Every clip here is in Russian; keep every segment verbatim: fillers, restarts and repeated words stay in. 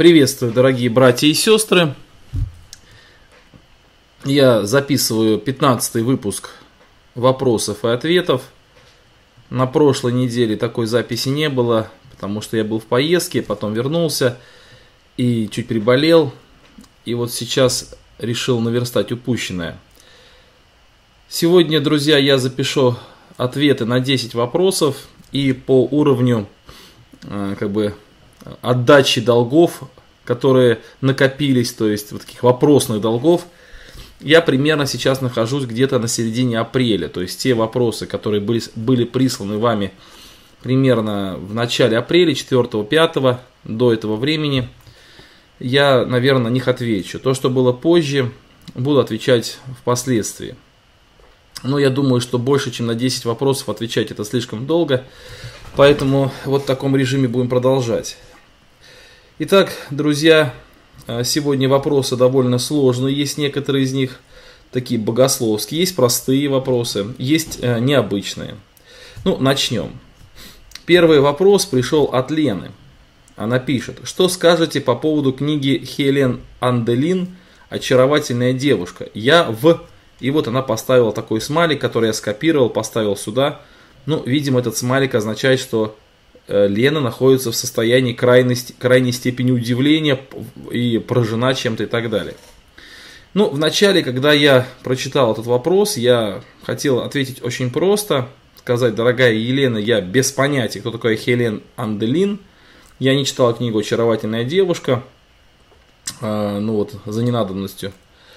Приветствую, дорогие братья и сестры. Я записываю пятнадцатый выпуск вопросов и ответов. На прошлой неделе такой записи не было, потому что я был в поездке, потом вернулся и чуть приболел. И вот сейчас решил наверстать упущенное. Сегодня, друзья, я запишу ответы на десять вопросов и по уровню как бы отдачи долгов, которые накопились, то есть вот таких вопросных долгов, я примерно сейчас нахожусь где-то на середине апреля. То есть те вопросы, которые были, были присланы вами примерно в начале апреля, четвёртого-пятого, до этого времени, я, наверное, на них отвечу. То, что было позже, буду отвечать впоследствии. Но я думаю, что больше, чем на десять вопросов отвечать это слишком долго. Поэтому вот в таком режиме будем продолжать. Итак, друзья, сегодня вопросы довольно сложные. Есть некоторые из них такие богословские. Есть простые вопросы, есть необычные. Ну, начнем. Первый вопрос пришел от Лены. Она пишет: что скажете по поводу книги Хелен Анделин «Очаровательная девушка»? Я в... И вот она поставила такой смайлик, который я скопировал, поставил сюда. Ну, видимо, этот смайлик означает, что Лена находится в состоянии крайней, крайней степени удивления и поражена чем-то и так далее. Ну, вначале, когда я прочитал этот вопрос, я хотел ответить очень просто. Сказать: дорогая Елена, я без понятия, кто такая Хелен Анделин. Я не читал книгу «Очаровательная девушка». Э, ну вот, за ненадобностью.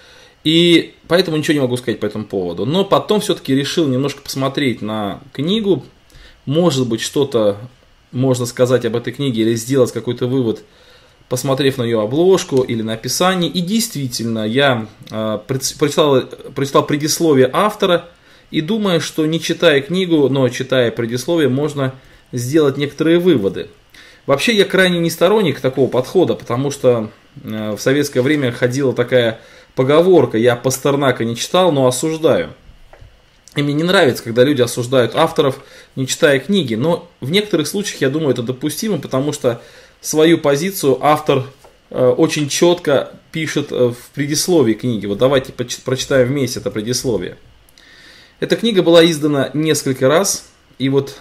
И поэтому ничего не могу сказать по этому поводу. Но потом все-таки решил немножко посмотреть на книгу. Может быть, что-то можно сказать об этой книге или сделать какой-то вывод, посмотрев на ее обложку или на описание. И действительно, я э, прочитал, прочитал предисловие автора и думаю, что не читая книгу, но читая предисловие, можно сделать некоторые выводы. Вообще, я крайне не сторонник такого подхода, потому что э, в советское время ходила такая поговорка: я Пастернака не читал, но осуждаю. И мне не нравится, когда люди осуждают авторов, не читая книги. Но в некоторых случаях, я думаю, это допустимо, потому что свою позицию автор э, очень четко пишет в предисловии книги. Вот давайте прочитаем вместе это предисловие. Эта книга была издана несколько раз. И вот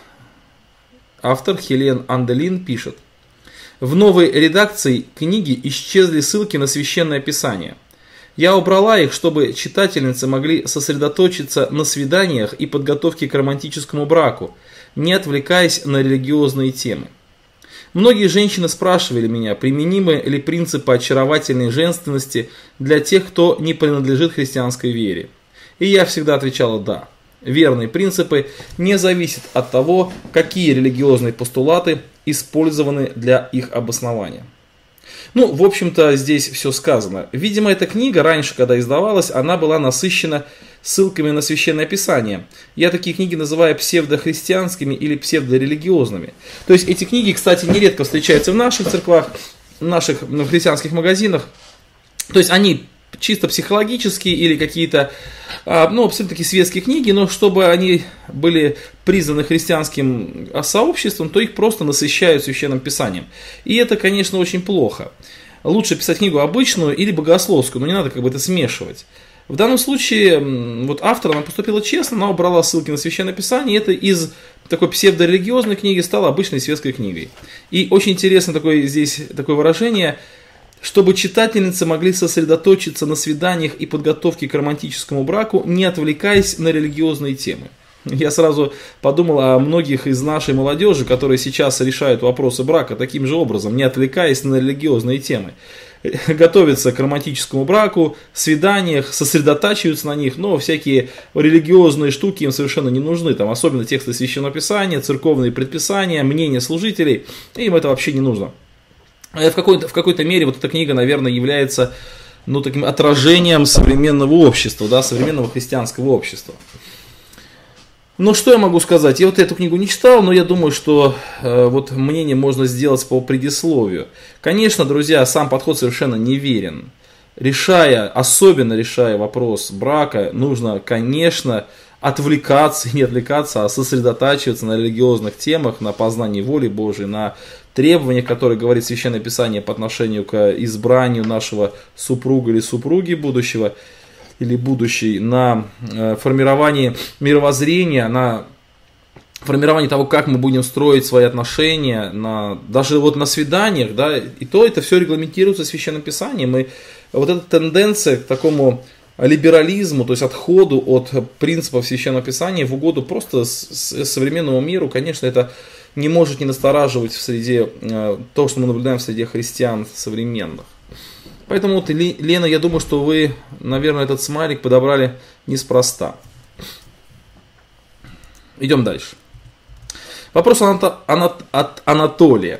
автор Хелен Анделин пишет: в новой редакции книги исчезли ссылки на священное писание. Я убрала их, чтобы читательницы могли сосредоточиться на свиданиях и подготовке к романтическому браку, не отвлекаясь на религиозные темы. Многие женщины спрашивали меня, применимы ли принципы очаровательной женственности для тех, кто не принадлежит христианской вере. И я всегда отвечала: да. Верные принципы не зависят от того, какие религиозные постулаты использованы для их обоснования. Ну, в общем-то, здесь все сказано. Видимо, эта книга раньше, когда издавалась, она была насыщена ссылками на Священное Писание. Я такие книги называю псевдохристианскими или псевдорелигиозными. То есть эти книги, кстати, нередко встречаются в наших церквах, в наших в христианских магазинах. То есть они чисто психологические или какие-то, ну, абсолютно такие светские книги, но чтобы они были признаны христианским сообществом, то их просто насыщают Священным Писанием. И это, конечно, очень плохо. Лучше писать книгу обычную или богословскую, но не надо как бы это смешивать. В данном случае вот автор, она поступила честно, она убрала ссылки на Священное Писание, и это из такой псевдорелигиозной книги стало обычной светской книгой. И очень интересно такое, здесь такое выражение: чтобы читательницы могли сосредоточиться на свиданиях и подготовке к романтическому браку, не отвлекаясь на религиозные темы. Я сразу подумал о многих из нашей молодежи, которые сейчас решают вопросы брака таким же образом, не отвлекаясь на религиозные темы. Готовятся к романтическому браку, свиданиях, сосредотачиваются на них, но всякие религиозные штуки им совершенно не нужны. Там особенно тексты Священного Писания, церковные предписания, мнения служителей, им это вообще не нужно. В какой-то, в какой-то мере вот эта книга, наверное, является, ну, таким отражением современного общества, да, современного христианского общества. Ну, что я могу сказать? Я вот эту книгу не читал, но я думаю, что э, вот мнение можно сделать по предисловию. Конечно, друзья, сам подход совершенно неверен. Решая, особенно решая вопрос брака, нужно, конечно, отвлекаться, не отвлекаться, а сосредотачиваться на религиозных темах, на познании воли Божией, на требованиях, которые говорит Священное Писание по отношению к избранию нашего супруга или супруги будущего, или будущей, на формирование мировоззрения, на формирование того, как мы будем строить свои отношения, на, даже вот на свиданиях, да, и то это все регламентируется Священным Писанием. И вот эта тенденция к такому либерализму, то есть отходу от принципов Священного Писания в угоду просто современному миру, конечно, это не может не настораживать в среде, то, что мы наблюдаем в среде христиан современных. Поэтому, вот, Лена, я думаю, что вы, наверное, этот смайлик подобрали неспроста. Идем дальше. Вопрос от Анатолия.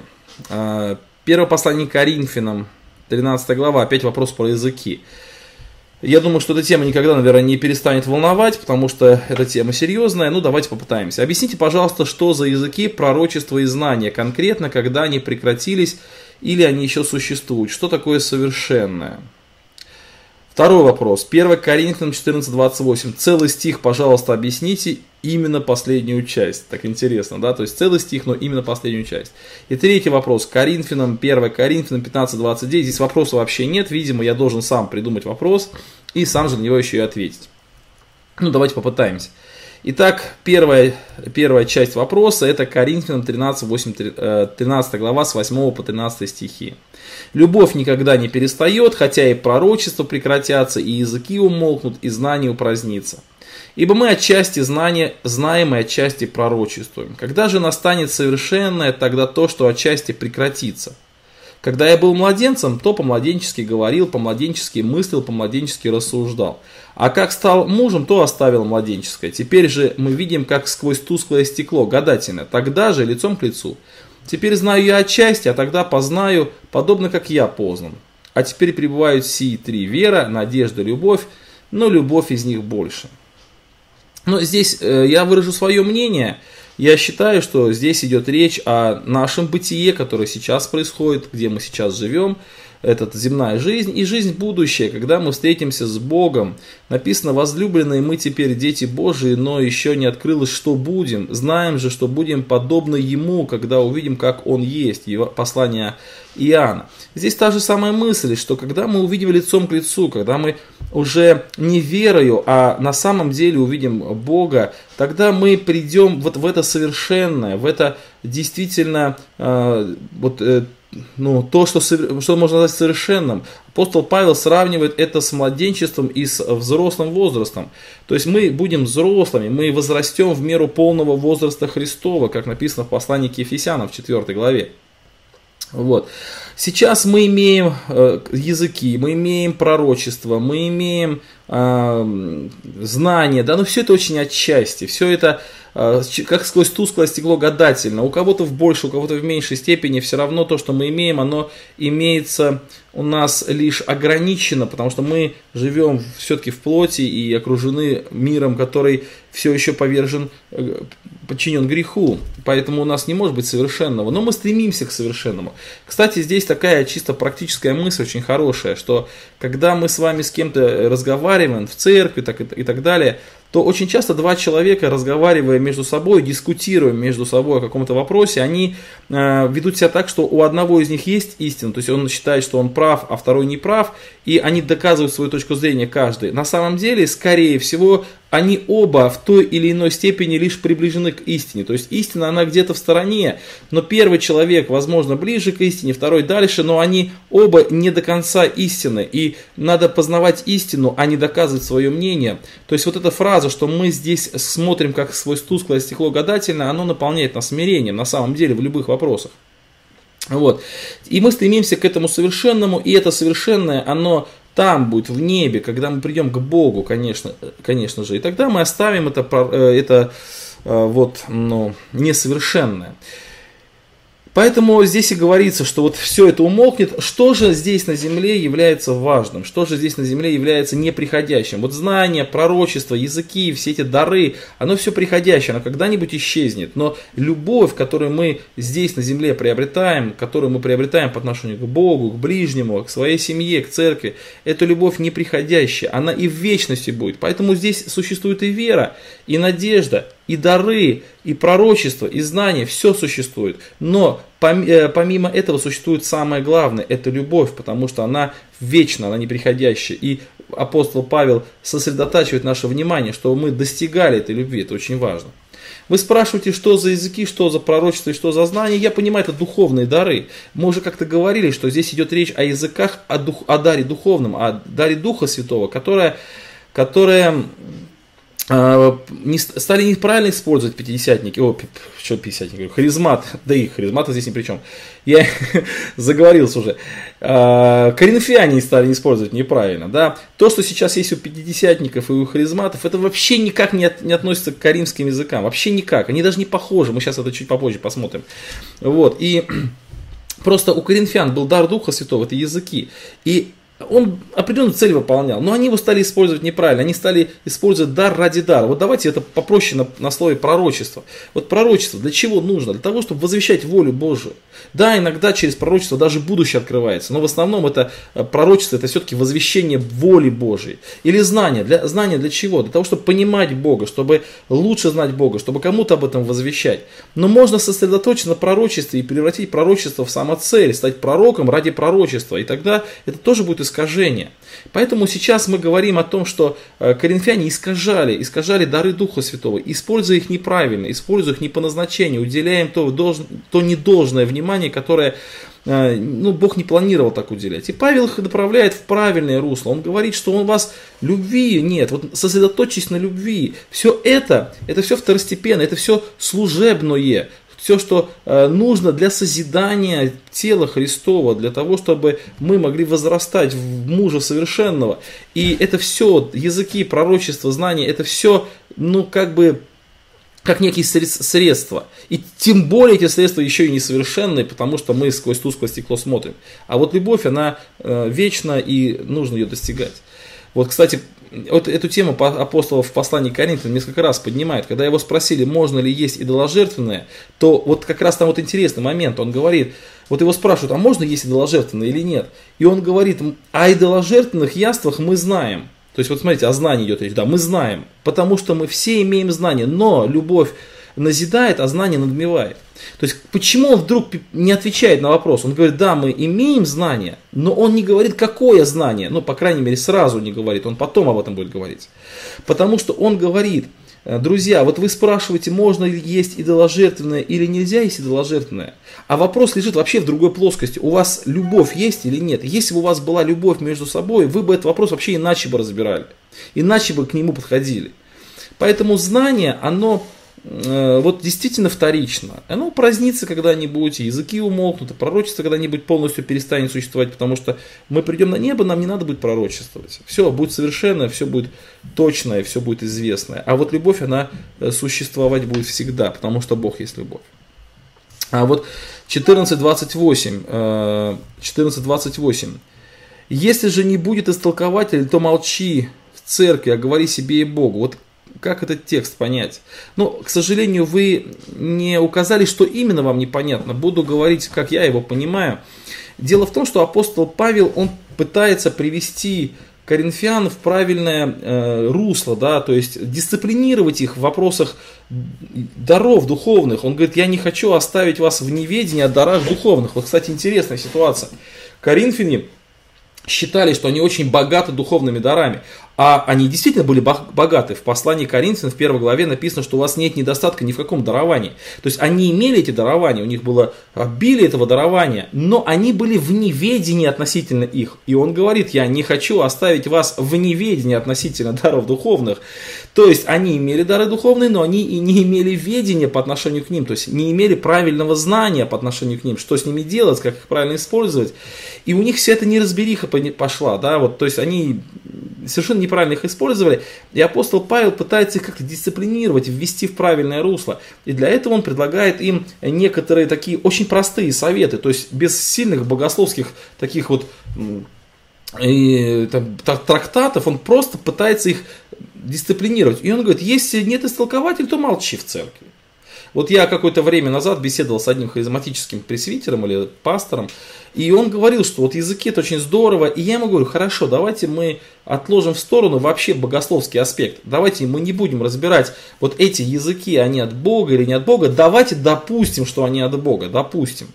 Первое послание к Коринфянам, тринадцатая глава, опять вопрос про языки. Я думаю, что эта тема никогда, наверное, не перестанет волновать, потому что эта тема серьезная. Ну, давайте попытаемся. Объясните, пожалуйста, что за языки, пророчества и знания, конкретно, когда они прекратились или они еще существуют. Что такое совершенное? Второй вопрос. первое Коринфянам четырнадцать двадцать восемь. Целый стих, пожалуйста, объясните именно последнюю часть. Так интересно, да? То есть целый стих, но именно последнюю часть. И третий вопрос. Коринфянам, первое Коринфянам пятнадцать двадцать девять. Здесь вопроса вообще нет. Видимо, я должен сам придумать вопрос и сам же на него еще и ответить. Ну, давайте попытаемся. Итак, первая, первая часть вопроса, это Коринфянам тринадцать, восемь, тринадцатая глава с восьмого по тринадцатый стихи. «Любовь никогда не перестает, хотя и пророчества прекратятся, и языки умолкнут, и знание упразднится. Ибо мы отчасти знания, знаем и отчасти пророчествуем. Когда же настанет совершенное, тогда то, что отчасти прекратится. Когда я был младенцем, то по-младенчески говорил, по-младенчески мыслил, по-младенчески рассуждал. А как стал мужем, то оставил младенческое. Теперь же мы видим, как сквозь тусклое стекло, гадательно. Тогда же лицом к лицу. Теперь знаю я отчасти, а тогда познаю, подобно как я познан. А теперь пребывают сии три: вера, надежда, любовь, но любовь из них больше». Но здесь э, я выражу свое мнение. Я считаю, что здесь идет речь о нашем бытие, которое сейчас происходит, где мы сейчас живем. Это земная жизнь и жизнь будущая, когда мы встретимся с Богом. Написано: возлюбленные, мы теперь дети Божии, но еще не открылось, что будем. Знаем же, что будем подобны Ему, когда увидим, как Он есть. Послание Иоанна. Здесь та же самая мысль, что когда мы увидим лицом к лицу, когда мы уже не верою, а на самом деле увидим Бога, тогда мы придем вот в это совершенное, в это действительно э, вот, э, ну, то, что, что можно назвать совершенным. Апостол Павел сравнивает это с младенчеством и с взрослым возрастом. То есть мы будем взрослыми, мы возрастем в меру полного возраста Христова, как написано в послании к Ефесянам в четвёртой главе. Вот. Сейчас мы имеем э, языки, мы имеем пророчество, мы имеем э, знания, да, но все это очень отчасти, все это э, как сквозь тусклое стекло гадательно. У кого-то в большей, у кого-то в меньшей степени, все равно то, что мы имеем, оно имеется у нас лишь ограничено, потому что мы живем все-таки в плоти и окружены миром, который все еще повержен, подчинен греху, поэтому у нас не может быть совершенного, но мы стремимся к совершенному. Кстати, здесь такая чисто практическая мысль очень хорошая, что когда мы с вами с кем-то разговариваем в церкви так и, и так далее, то очень часто два человека, разговаривая между собой, дискутируя между собой о каком-то вопросе, они э, ведут себя так, что у одного из них есть истина, то есть он считает, что он прав, а второй не прав, и они доказывают свою точку зрения каждый. На самом деле, скорее всего, они оба в той или иной степени лишь приближены к истине. То есть истина, она где-то в стороне, но первый человек, возможно, ближе к истине, второй дальше, но они оба не до конца истины. И надо познавать истину, а не доказывать свое мнение. То есть вот эта фраза, что мы здесь смотрим как сквозь тусклое стекло гадательно, оно наполняет нас смирением на самом деле в любых вопросах. Вот. И мы стремимся к этому совершенному, и это совершенное, оно там будет, в небе, когда мы придем к Богу, конечно, конечно же. И тогда мы оставим это, это вот, ну, несовершенное. Поэтому здесь и говорится, что вот все это умолкнет. Что же здесь на земле является важным? Что же здесь на земле является неприходящим? Вот знания, пророчества, языки, все эти дары, оно все приходящее, оно когда-нибудь исчезнет. Но любовь, которую мы здесь на земле приобретаем, которую мы приобретаем по отношению к Богу, к ближнему, к своей семье, к церкви, это любовь неприходящая, она и в вечности будет. Поэтому здесь существует и вера, и надежда, и дары, и пророчество, и знания, все существует. Но помимо этого существует самое главное, это любовь, потому что она вечна, она неприходящая. И апостол Павел сосредотачивает наше внимание, что мы достигали этой любви, это очень важно. Вы спрашиваете, что за языки, что за пророчество и что за знания. Я понимаю, это духовные дары. Мы уже как-то говорили, что здесь идет речь о языках, о, дух, о даре духовном, о даре Духа Святого, которая... которая Не, стали неправильно использовать пятидесятники, о, что пятидесятники, харизмат, да и харизматы здесь ни при чем, я заговорился уже, коринфяне стали использовать неправильно, да, то, что сейчас есть у пятидесятников и у харизматов, это вообще никак не, от, не относится к каримским языкам, вообще никак, они даже не похожи, мы сейчас это чуть попозже посмотрим, вот, и просто у коринфян был дар Духа Святого, это языки, и он определенную цель выполнял, но они его стали использовать неправильно, они стали использовать дар ради дара. Вот давайте это попроще на, на слове пророчество. Вот пророчество для чего нужно? Для того, чтобы возвещать волю Божию. Да, иногда через пророчество даже будущее открывается, но в основном это пророчество, это все-таки возвещение воли Божией. Или знание. Для, знание для чего? Для того, чтобы понимать Бога, чтобы лучше знать Бога, чтобы кому-то об этом возвещать. Но можно сосредоточиться на пророчестве и превратить пророчество в самоцель, стать пророком ради пророчества, и тогда это тоже будет искажение. Поэтому сейчас мы говорим о том, что коринфяне искажали, искажали дары Духа Святого, используя их неправильно, используя их не по назначению, уделяя им то, должен, то недолжное внимание, которое ну, Бог не планировал так уделять. И Павел их направляет в правильное русло. Он говорит, что у вас любви нет, вот сосредоточьтесь на любви. Все это, это все второстепенно, это все служебное. Все, что э, нужно для созидания тела Христова, для того, чтобы мы могли возрастать в мужа совершенного. И это все, языки, пророчества, знания, это все, ну, как бы, как некие средства. И тем более эти средства еще и несовершенные, потому что мы сквозь тусклое стекло смотрим. А вот любовь, она э, вечна, и нужно ее достигать. Вот, кстати, вот эту тему апостолов в послании к Коринфянам несколько раз поднимает. Когда его спросили, можно ли есть идоложертвенное, то вот как раз там вот интересный момент. Он говорит, вот его спрашивают, а можно есть идоложертвенное или нет? И он говорит, о идоложертвенных яствах мы знаем. То есть вот смотрите, о знании идет речь. Да, мы знаем, потому что мы все имеем знание, но любовь назидает, а знание надмевает. То есть почему он вдруг не отвечает на вопрос? Он говорит, да, мы имеем знание, но он не говорит, какое знание. Ну, по крайней мере, сразу не говорит, он потом об этом будет говорить. Потому что он говорит, друзья, вот вы спрашиваете, можно ли есть идоложертвенное или нельзя есть идоложертвенное. А вопрос лежит вообще в другой плоскости. У вас любовь есть или нет? Если бы у вас была любовь между собой, вы бы этот вопрос вообще иначе бы разбирали. Иначе бы к нему подходили. Поэтому знание, оно... вот действительно вторично. Оно упразднится когда-нибудь, языки умолкнут, пророчество когда-нибудь полностью перестанет существовать, потому что мы придем на небо, нам не надо будет пророчествовать. Все будет совершенное, все будет точное, все будет известное. А вот любовь, она существовать будет всегда, потому что Бог есть любовь. А вот четырнадцать двадцать восемь. четырнадцать двадцать восемь. Если же не будет истолкователя, то молчи в церкви, а говори себе и Богу. Вот как этот текст понять? Ну, к сожалению, вы не указали, что именно вам непонятно. Буду говорить, как я его понимаю. Дело в том, что апостол Павел, он пытается привести коринфян в правильное э, русло, да, то есть дисциплинировать их в вопросах даров духовных. Он говорит, я не хочу оставить вас в неведении о дарах духовных. Вот, кстати, интересная ситуация. Коринфяне считали, что они очень богаты духовными дарами. А они действительно были богаты. В послании к Коринфянам в первой главе написано, что у вас нет недостатка ни в каком даровании. То есть они имели эти дарования, у них было обилие этого дарования, но они были в неведении относительно их. И он говорит, я не хочу оставить вас в неведении относительно даров духовных. То есть они имели дары духовные, но они и не имели ведения по отношению к ним. То есть не имели правильного знания по отношению к ним, что с ними делать, как их правильно использовать. И у них вся эта неразбериха пошла. Да? Вот, то есть они совершенно неправильно их использовали. И апостол Павел пытается их как-то дисциплинировать, ввести в правильное русло. И для этого он предлагает им некоторые такие очень простые советы, то есть без сильных богословских таких вот и, там, трактатов, он просто пытается их дисциплинировать. И он говорит, если нет истолкователя, то молчи в церкви. Вот я какое-то время назад беседовал с одним харизматическим пресвитером или пастором, и он говорил, что вот языки это очень здорово, и я ему говорю, хорошо, давайте мы отложим в сторону вообще богословский аспект, давайте мы не будем разбирать вот эти языки, они от Бога или не от Бога, давайте допустим, что они от Бога, допустим.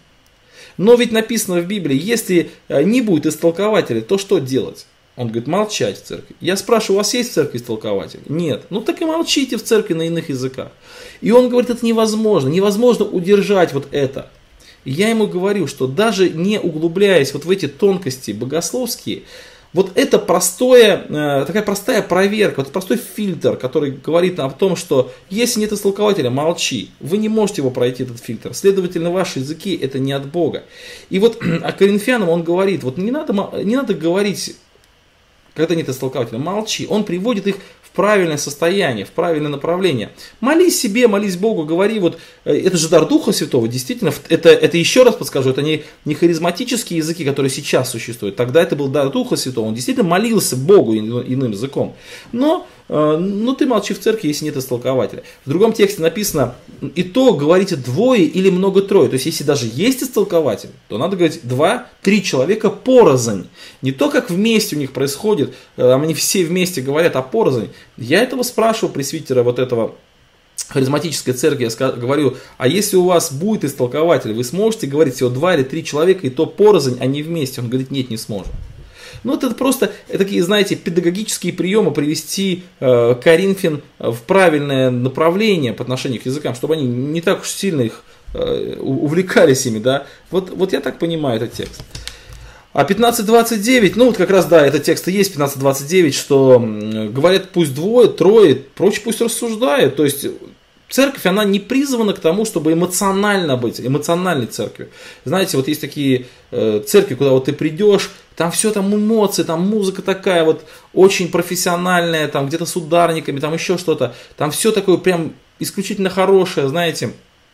Но ведь написано в Библии, если не будет истолкователя, то что делать? Он говорит, молчать в церкви. Я спрашиваю, у вас есть в церкви истолкователь? Нет. Ну так и молчите в церкви на иных языках. И он говорит, это невозможно. Невозможно удержать вот это. И я ему говорю, что даже не углубляясь вот в эти тонкости богословские, вот это простое, такая простая проверка, вот простой фильтр, который говорит нам о том, что если нет истолкователя, молчи. Вы не можете его пройти, этот фильтр. Следовательно, ваши языки это не от Бога. И вот о Коринфянам он говорит, вот не надо, не надо говорить, когда нет истолкователя, молчи. Он приводит их в правильное состояние, в правильное направление. Молись себе, молись Богу, говори, вот это же дар Духа Святого, действительно, это, это еще раз подскажу, это не, не харизматические языки, которые сейчас существуют, тогда это был дар Духа Святого, он действительно молился Богу иным языком. Но, но ты молчи в церкви, если нет истолкователя. В другом тексте написано, и то говорите двое или много-трое, то есть если даже есть истолкователь, то надо говорить два-три человека порознь. Не то, как вместе у них происходит, они все вместе говорят, а порознь. Я этого спрашиваю пресвитера вот этого харизматической церкви, я скажу, говорю, а если у вас будет истолкователь, вы сможете говорить всего два или три человека, и то порознь, а не вместе? Он говорит, нет, не сможем. Ну, это просто такие, знаете, педагогические приемы привести э, Коринфян в правильное направление по отношению к языкам, чтобы они не так уж сильно их э, увлекались ими, да. Вот, вот я так понимаю этот текст. А пятнадцать двадцать девять, ну вот как раз, да, этот текст и есть, пятнадцать двадцать девять, что говорят пусть двое, трое, прочь пусть рассуждают. То есть церковь, она не призвана к тому, чтобы эмоционально быть, эмоциональной церковью. Знаете, вот есть такие э, церкви, куда вот ты придешь, там все там эмоции, там музыка такая вот очень профессиональная, там где-то с ударниками, там еще что-то. Там все такое прям исключительно хорошее, знаете.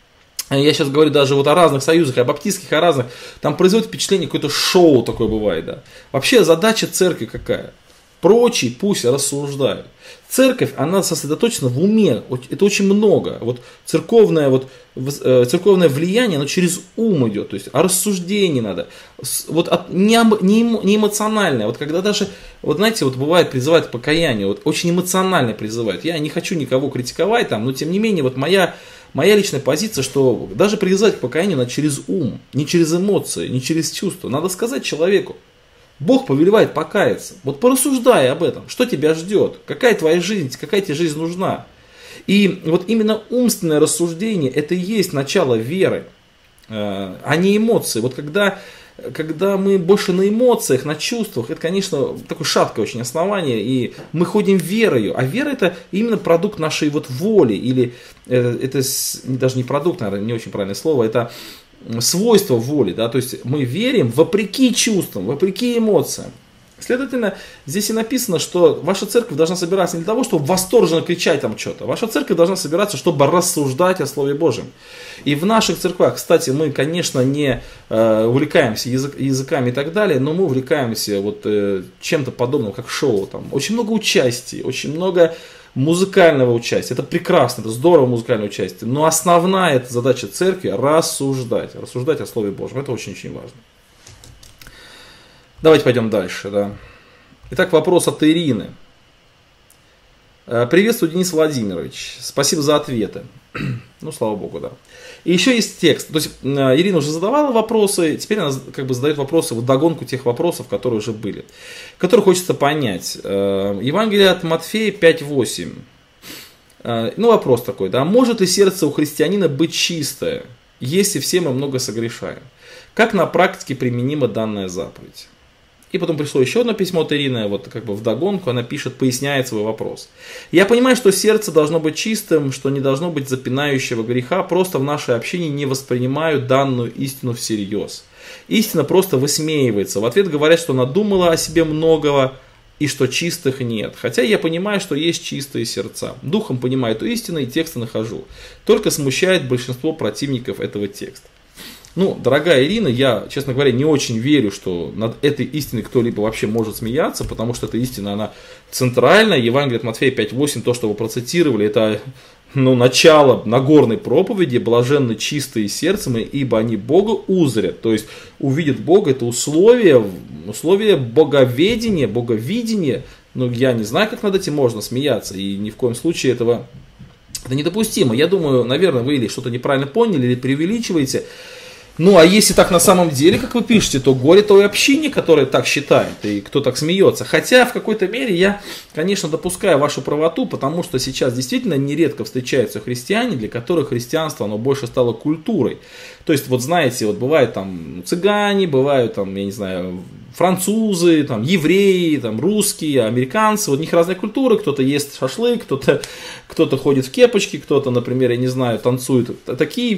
Я сейчас говорю даже вот о разных союзах, о баптистских, о разных. Там производит впечатление, какое-то шоу такое бывает, да. Вообще задача церкви какая? Прочие пусть рассуждают. Церковь, она сосредоточена в уме. Это очень много. Вот церковное, вот, церковное влияние, оно через ум идет. То есть о рассуждении надо. Вот от, не, не, не эмоциональное. Вот когда даже, вот знаете, вот бывает призывают к покаянию, вот очень эмоционально призывают. Я не хочу никого критиковать там, но тем не менее, вот моя... Моя личная позиция, что даже призывать к покаянию надо через ум, не через эмоции, не через чувства. Надо сказать человеку, Бог повелевает покаяться. Вот порассуждай об этом, что тебя ждет, какая твоя жизнь, какая тебе жизнь нужна. И вот именно умственное рассуждение, это и есть начало веры, а не эмоции. Вот когда, когда мы больше на эмоциях, на чувствах, это, конечно, такое шаткое очень основание, и мы ходим верою. А вера это именно продукт нашей вот воли, или это даже не продукт, наверное, не очень правильное слово, это свойство воли, да, то есть мы верим вопреки чувствам, вопреки эмоциям. Следовательно, здесь и написано, что ваша церковь должна собираться не для того, чтобы восторженно кричать там что-то. Ваша церковь должна собираться, чтобы рассуждать о Слове Божьем. И в наших церквах, кстати, мы, конечно, не э, увлекаемся язык, языками и так далее, но мы увлекаемся вот, э, чем-то подобным, как шоу. Там очень много участий, очень много музыкального участия. Это прекрасно, это здорово музыкальное участие. Но основная эта задача церкви рассуждать. Рассуждать о Слове Божьем. Это очень-очень важно. Давайте пойдем дальше. Да. Итак, вопрос от Ирины. Приветствую, Денис Владимирович. Спасибо за ответы. Ну, слава богу, да. И еще есть текст. То есть Ирина уже задавала вопросы, теперь она как бы задает вопросы, вот догонку тех вопросов, которые уже были, которые хочется понять. Евангелие от Матфея пять восемь. Ну, вопрос такой, да. Может ли сердце у христианина быть чистое, если все мы много согрешаем? Как на практике применима данная заповедь? И потом пришло еще одно письмо от Ирины, вот как бы вдогонку, она пишет, поясняет свой вопрос. Я понимаю, что сердце должно быть чистым, что не должно быть запинающего греха, просто в нашей общине не воспринимают данную истину всерьез. Истина просто высмеивается. В ответ говорят, что она думала о себе многого, и что чистых нет. Хотя я понимаю, что есть чистые сердца. Духом понимаю эту истину и тексты нахожу. Только смущает большинство противников этого текста. Ну, дорогая Ирина, я, честно говоря, не очень верю, что над этой истиной кто-либо вообще может смеяться, потому что эта истина, она центральная. Евангелие от Матфея пять восемь, то, что вы процитировали, это ну, начало Нагорной проповеди: блаженны чистые сердцем, ибо они Бога узрят. То есть увидят Бога, это условие, условие боговедения, боговидения. Ну, я не знаю, как над этим можно смеяться, и ни в коем случае этого это недопустимо. Я думаю, наверное, вы или что-то неправильно поняли, или преувеличиваете. Ну, а если так на самом деле, как вы пишете, то горе той общине, которая так считает, и кто так смеется. Хотя в какой-то мере я, конечно, допускаю вашу правоту, потому что сейчас действительно нередко встречаются христиане, для которых христианство, оно больше стало культурой. То есть, вот знаете, вот бывают там цыгане, бывают там, я не знаю, французы, там, евреи, там, русские, американцы, вот у них разные культуры, кто-то ест шашлык, кто-то, кто-то ходит в кепочке, кто-то, например, я не знаю, танцует такие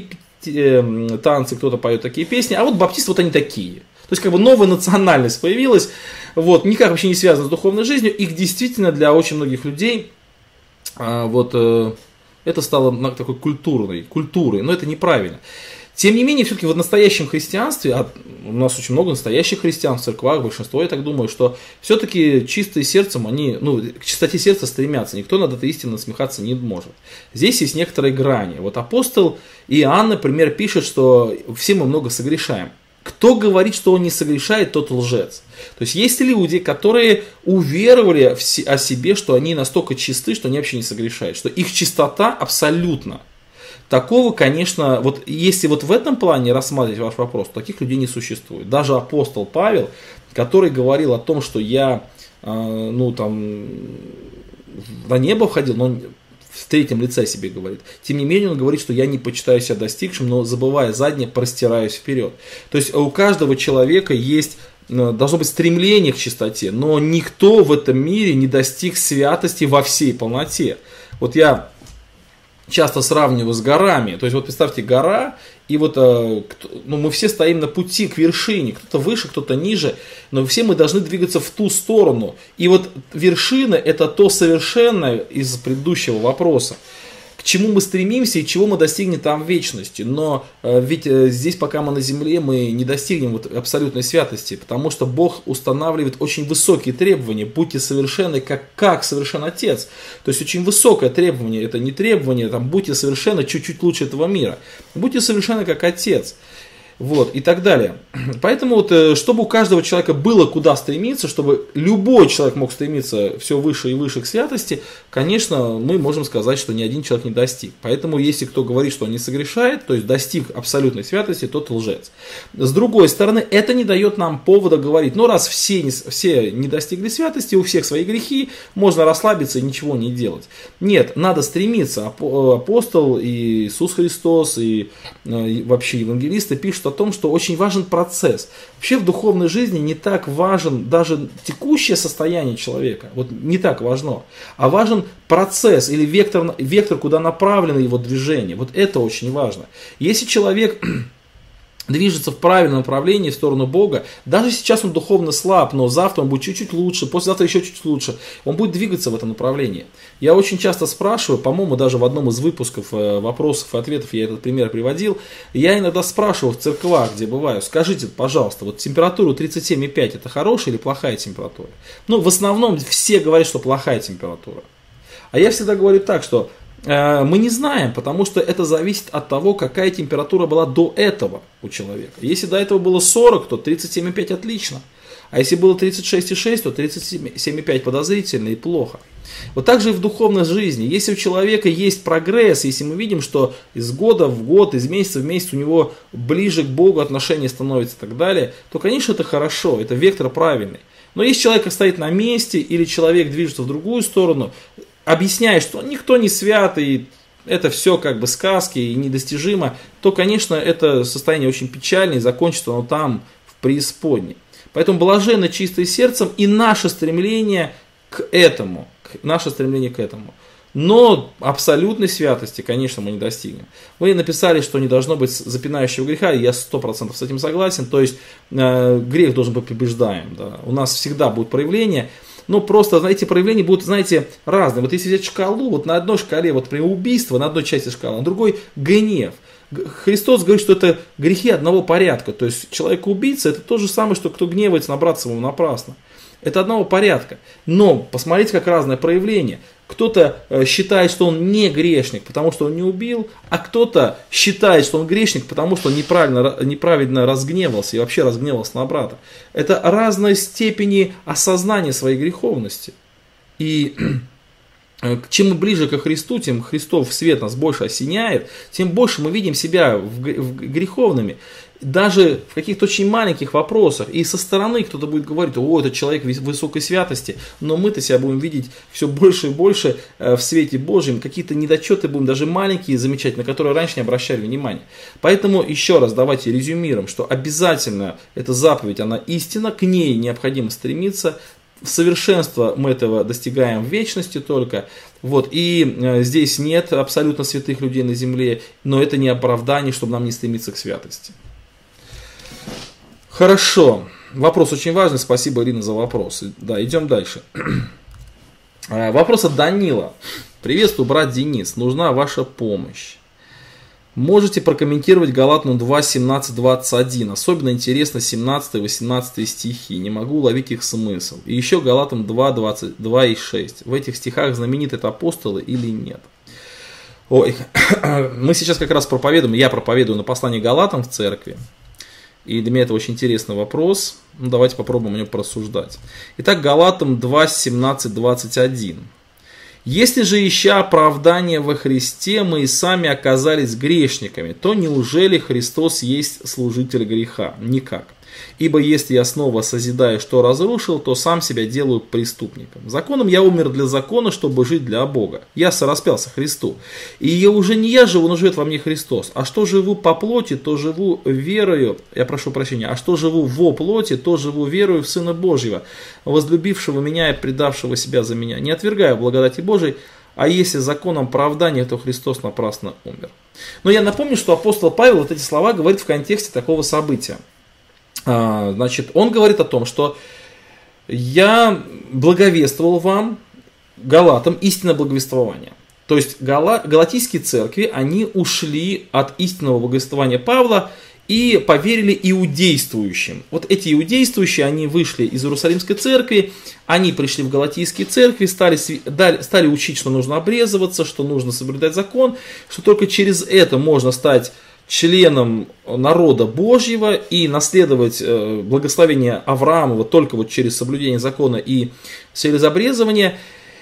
танцы, кто-то поет такие песни, а вот баптисты вот они такие. То есть как бы новая национальность появилась, вот, никак вообще не связана с духовной жизнью, их действительно для очень многих людей а, вот, э, это стало такой культурной, культурой, но это неправильно. Тем не менее, все-таки в настоящем христианстве, а у нас очень много настоящих христиан в церквах, большинство, я так думаю, что все-таки чистые сердцем, они, ну, к чистоте сердца стремятся, никто над этой истиной насмехаться не может. Здесь есть некоторые грани. Вот апостол Иоанн, например, пишет, что все мы много согрешаем. Кто говорит, что он не согрешает, тот лжец. То есть есть люди, которые уверовали о себе, что они настолько чисты, что они вообще не согрешают, что их чистота абсолютна. Такого, конечно, вот если вот в этом плане рассматривать ваш вопрос, таких людей не существует. Даже апостол Павел, который говорил о том, что я, э, ну там, на небо входил, но он в третьем лице о себе говорит. Тем не менее, он говорит, что я не почитаю себя достигшим, но забывая заднее, простираюсь вперед. То есть у каждого человека есть, должно быть стремление к чистоте, но никто в этом мире не достиг святости во всей полноте. Вот я часто сравниваю с горами. То есть, вот представьте, гора, и вот ну, мы все стоим на пути к вершине, кто-то выше, кто-то ниже, но все мы должны двигаться в ту сторону. И вот вершина — это то совершенное из предыдущего вопроса, к чему мы стремимся и чего мы достигнем там в вечности. Но э, ведь э, здесь, пока мы на земле, мы не достигнем вот абсолютной святости, потому что Бог устанавливает очень высокие требования. Будьте совершенны, как, как совершен Отец. То есть очень высокое требование, это не требование, там, будьте совершенны чуть-чуть лучше этого мира. Будьте совершенны, как Отец. Вот, и так далее. Поэтому, вот, чтобы у каждого человека было куда стремиться, чтобы любой человек мог стремиться все выше и выше к святости, конечно, мы можем сказать, что ни один человек не достиг. Поэтому, если кто говорит, что он не согрешает, то есть достиг абсолютной святости, тот лжец. С другой стороны, это не дает нам повода говорить, ну раз все не, все не достигли святости, у всех свои грехи, можно расслабиться и ничего не делать. Нет, надо стремиться. Апостол и Иисус Христос и, и вообще евангелисты пишут о том, что очень важен процесс. Вообще в духовной жизни не так важен даже текущее состояние человека, вот не так важно, а важен процесс или вектор, вектор, куда направлено его движение. Вот это очень важно. Если человек движется в правильном направлении, в сторону Бога, даже сейчас он духовно слаб, но завтра он будет чуть-чуть лучше, послезавтра еще чуть-чуть лучше, он будет двигаться в этом направлении. Я очень часто спрашиваю, по-моему, даже в одном из выпусков вопросов и ответов я этот пример приводил, я иногда спрашиваю в церквах, где бываю, скажите, пожалуйста, вот температура тридцать семь и пять это хорошая или плохая температура? Ну, в основном все говорят, что плохая температура. А я всегда говорю так, что мы не знаем, потому что это зависит от того, какая температура была до этого у человека. Если до этого было сорок, то тридцать семь и пять отлично. А если было тридцать шесть и шесть, то тридцать семь и пять подозрительно и плохо. Вот так же и в духовной жизни. Если у человека есть прогресс, если мы видим, что из года в год, из месяца в месяц у него ближе к Богу отношения становятся и так далее, то, конечно, это хорошо, это вектор правильный. Но если человек стоит на месте или человек движется в другую сторону, объясняя, что никто не свят, и это все как бы сказки и недостижимо, то, конечно, это состояние очень печальное, и закончится оно там, в преисподней. Поэтому блаженно чистое сердцем и наше стремление к этому, наше стремление к этому. Но абсолютной святости, конечно, мы не достигнем. Вы написали, что не должно быть запинающего греха, и я сто процентов с этим согласен, то есть э, грех должен быть побеждаем. Да. У нас всегда будут проявления. но просто, знаете, проявления будут, знаете, разные. Вот если взять шкалу, вот на одной шкале, вот, например, убийство, на одной части шкалы, на другой гнев. Христос говорит, что это грехи одного порядка. То есть человек-убийца это то же самое, что кто гневается на брата своего напрасно. Это одного порядка. Но посмотрите, как разное проявление. Кто-то считает, что он не грешник, потому что он не убил, а кто-то считает, что он грешник, потому что он неправильно, неправильно разгневался и вообще разгневался на брата. Это разные степени осознания своей греховности. И чем мы ближе ко Христу, тем Христов свет нас больше осеняет, тем больше мы видим себя в греховными. Даже в каких-то очень маленьких вопросах. И со стороны кто-то будет говорить: о, этот человек высокой святости. Но мы-то себя будем видеть все больше и больше в свете Божьем. Какие-то недочеты будем даже маленькие замечать, на которые раньше не обращали внимания. Поэтому еще раз давайте резюмируем, что обязательно эта заповедь, она истина, к ней необходимо стремиться. В совершенство мы этого достигаем в вечности только. Вот. И здесь нет абсолютно святых людей на земле, но это не оправдание, чтобы нам не стремиться к святости. Хорошо. Вопрос очень важный. Спасибо, Ирина, за вопрос. Да, идем дальше. Вопрос от Данила. Приветствую, брат Денис. Нужна ваша помощь. Можете прокомментировать Галатам два, семнадцать, двадцать один. Особенно интересно семнадцатый, восемнадцатый стихи. Не могу уловить их смысл. И еще Галатам два, двадцать два и шесть. В этих стихах знамениты это апостолы или нет? Ой, мы сейчас как раз проповедуем, я проповедую на послании Галатам в церкви. И для меня это очень интересный вопрос. Ну, давайте попробуем о нем порассуждать. Итак, Галатам два, семнадцать, двадцать один. Если же, ища оправдания во Христе, мы и сами оказались грешниками, то неужели Христос есть служитель греха? Никак. Ибо если я снова созидаю, что разрушил, то сам себя делаю преступником. Законом я умер для закона, чтобы жить для Бога. Я сораспялся Христу. И я уже не я живу, но живет во мне Христос. А что живу по плоти, то живу верою, я прошу прощения, а что живу во плоти, то живу верою в Сына Божьего, возлюбившего меня и предавшего себя за меня. Не отвергаю благодати Божией, а если законом оправдания, то Христос напрасно умер. Но я напомню, что апостол Павел вот эти слова говорит в контексте такого события. Значит, он говорит о том, что я благовествовал вам, галатам, истинное благовествование. То есть гала, галатийские церкви, они ушли от истинного благовествования Павла и поверили иудействующим. Вот эти иудействующие, они вышли из Иерусалимской церкви, они пришли в галатийские церкви, стали, стали учить, что нужно обрезываться, что нужно соблюдать закон, что только через это можно стать членом народа Божьего и наследовать благословение Авраамова только вот через соблюдение закона и через обрезывание.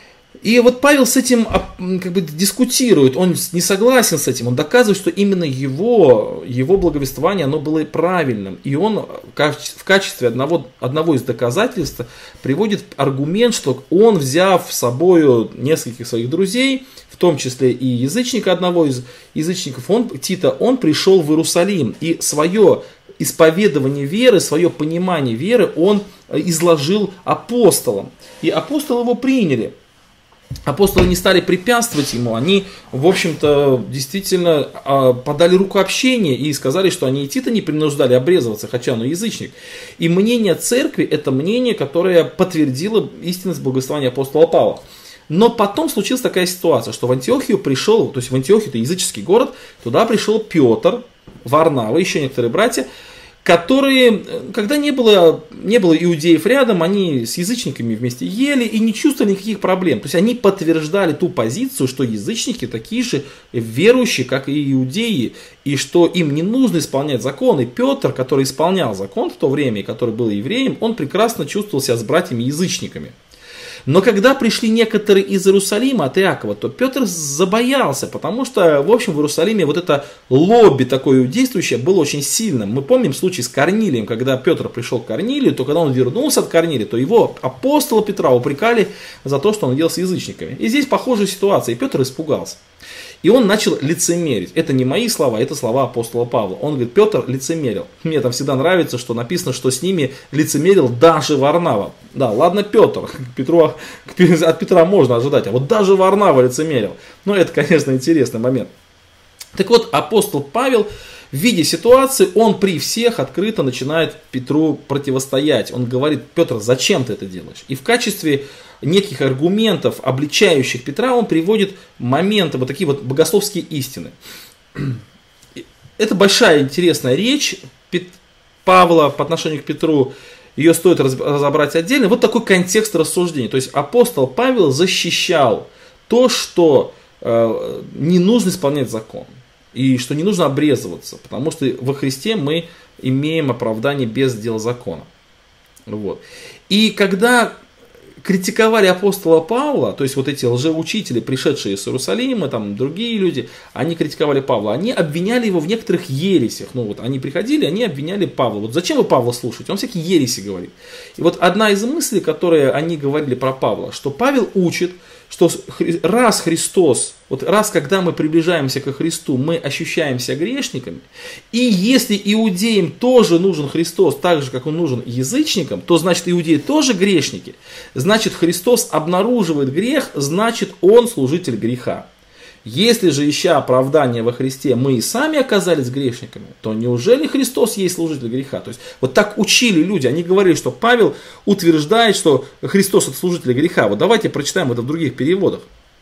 И вот Павел с этим как бы дискутирует, он не согласен с этим, он доказывает, что именно его, его благовествование, оно было правильным. И он в качестве одного, одного из доказательств приводит аргумент, что он, взяв с собой нескольких своих друзей, в том числе и язычника, одного из язычников, он, Тита, он пришел в Иерусалим и свое исповедование веры, свое понимание веры он изложил апостолам. И апостолы его приняли. Апостолы не стали препятствовать ему, они, в общем-то, действительно подали руку общения и сказали, что они и Тита не принуждали обрезываться, хотя он язычник. И мнение церкви – это мнение, которое подтвердило истинность благословения апостола Павла. Но потом случилась такая ситуация, что в Антиохию пришел, то есть в Антиохию, это языческий город, туда пришел Петр, Варнава, еще некоторые братья, которые, когда не было, не было иудеев рядом, они с язычниками вместе ели и не чувствовали никаких проблем. То есть они подтверждали ту позицию, что язычники такие же верующие, как и иудеи, и что им не нужно исполнять закон. И Петр, который исполнял закон в то время, и который был евреем, он прекрасно чувствовал себя с братьями-язычниками. Но когда пришли некоторые из Иерусалима от Иакова, то Петр забоялся, потому что, в общем, в Иерусалиме вот это лобби такое действующее было очень сильным. Мы помним случай с Корнилием, когда Петр пришел к Корнилию, то когда он вернулся от Корнилия, то его апостола Петра упрекали за то, что он делал с язычниками. И здесь похожая ситуация, и Петр испугался. И он начал лицемерить. Это не мои слова, это слова апостола Павла. Он говорит, Петр лицемерил. Мне там всегда нравится, что написано, что с ними лицемерил даже Варнава. Да, ладно, Петр. Петру, от Петра можно ожидать, а вот даже Варнава лицемерил. Но это, конечно, интересный момент. Так вот, апостол Павел, в виде ситуации он при всех открыто начинает Петру противостоять. Он говорит: Петр, зачем ты это делаешь? И в качестве неких аргументов, обличающих Петра, он приводит моменты, вот такие вот богословские истины. Это большая интересная речь Павла по отношению к Петру. Ее стоит разобрать отдельно. Вот такой контекст рассуждений. То есть апостол Павел защищал то, что э, не нужно исполнять закон. И что не нужно обрезываться. Потому что во Христе мы имеем оправдание без дел закона. Вот. И когда критиковали апостола Павла, то есть вот эти лжеучители, пришедшие из Иерусалима, там другие люди, они критиковали Павла, они обвиняли его в некоторых ересях. Ну вот они приходили, они обвиняли Павла. Вот зачем вы Павла слушаете? Он всякие ереси говорит. И вот одна из мыслей, которые они говорили про Павла, что Павел учит, что раз Христос, вот раз когда мы приближаемся ко Христу, мы ощущаемся грешниками, и если иудеям тоже нужен Христос, так же, как он нужен язычникам, то значит иудеи тоже грешники, значит Христос обнаруживает грех, значит он служитель греха. Если же, ища оправдания во Христе, мы и сами оказались грешниками, то неужели Христос есть служитель греха? То есть вот так учили люди, они говорили, что Павел утверждает, что Христос это служитель греха. Вот давайте прочитаем это в других переводах.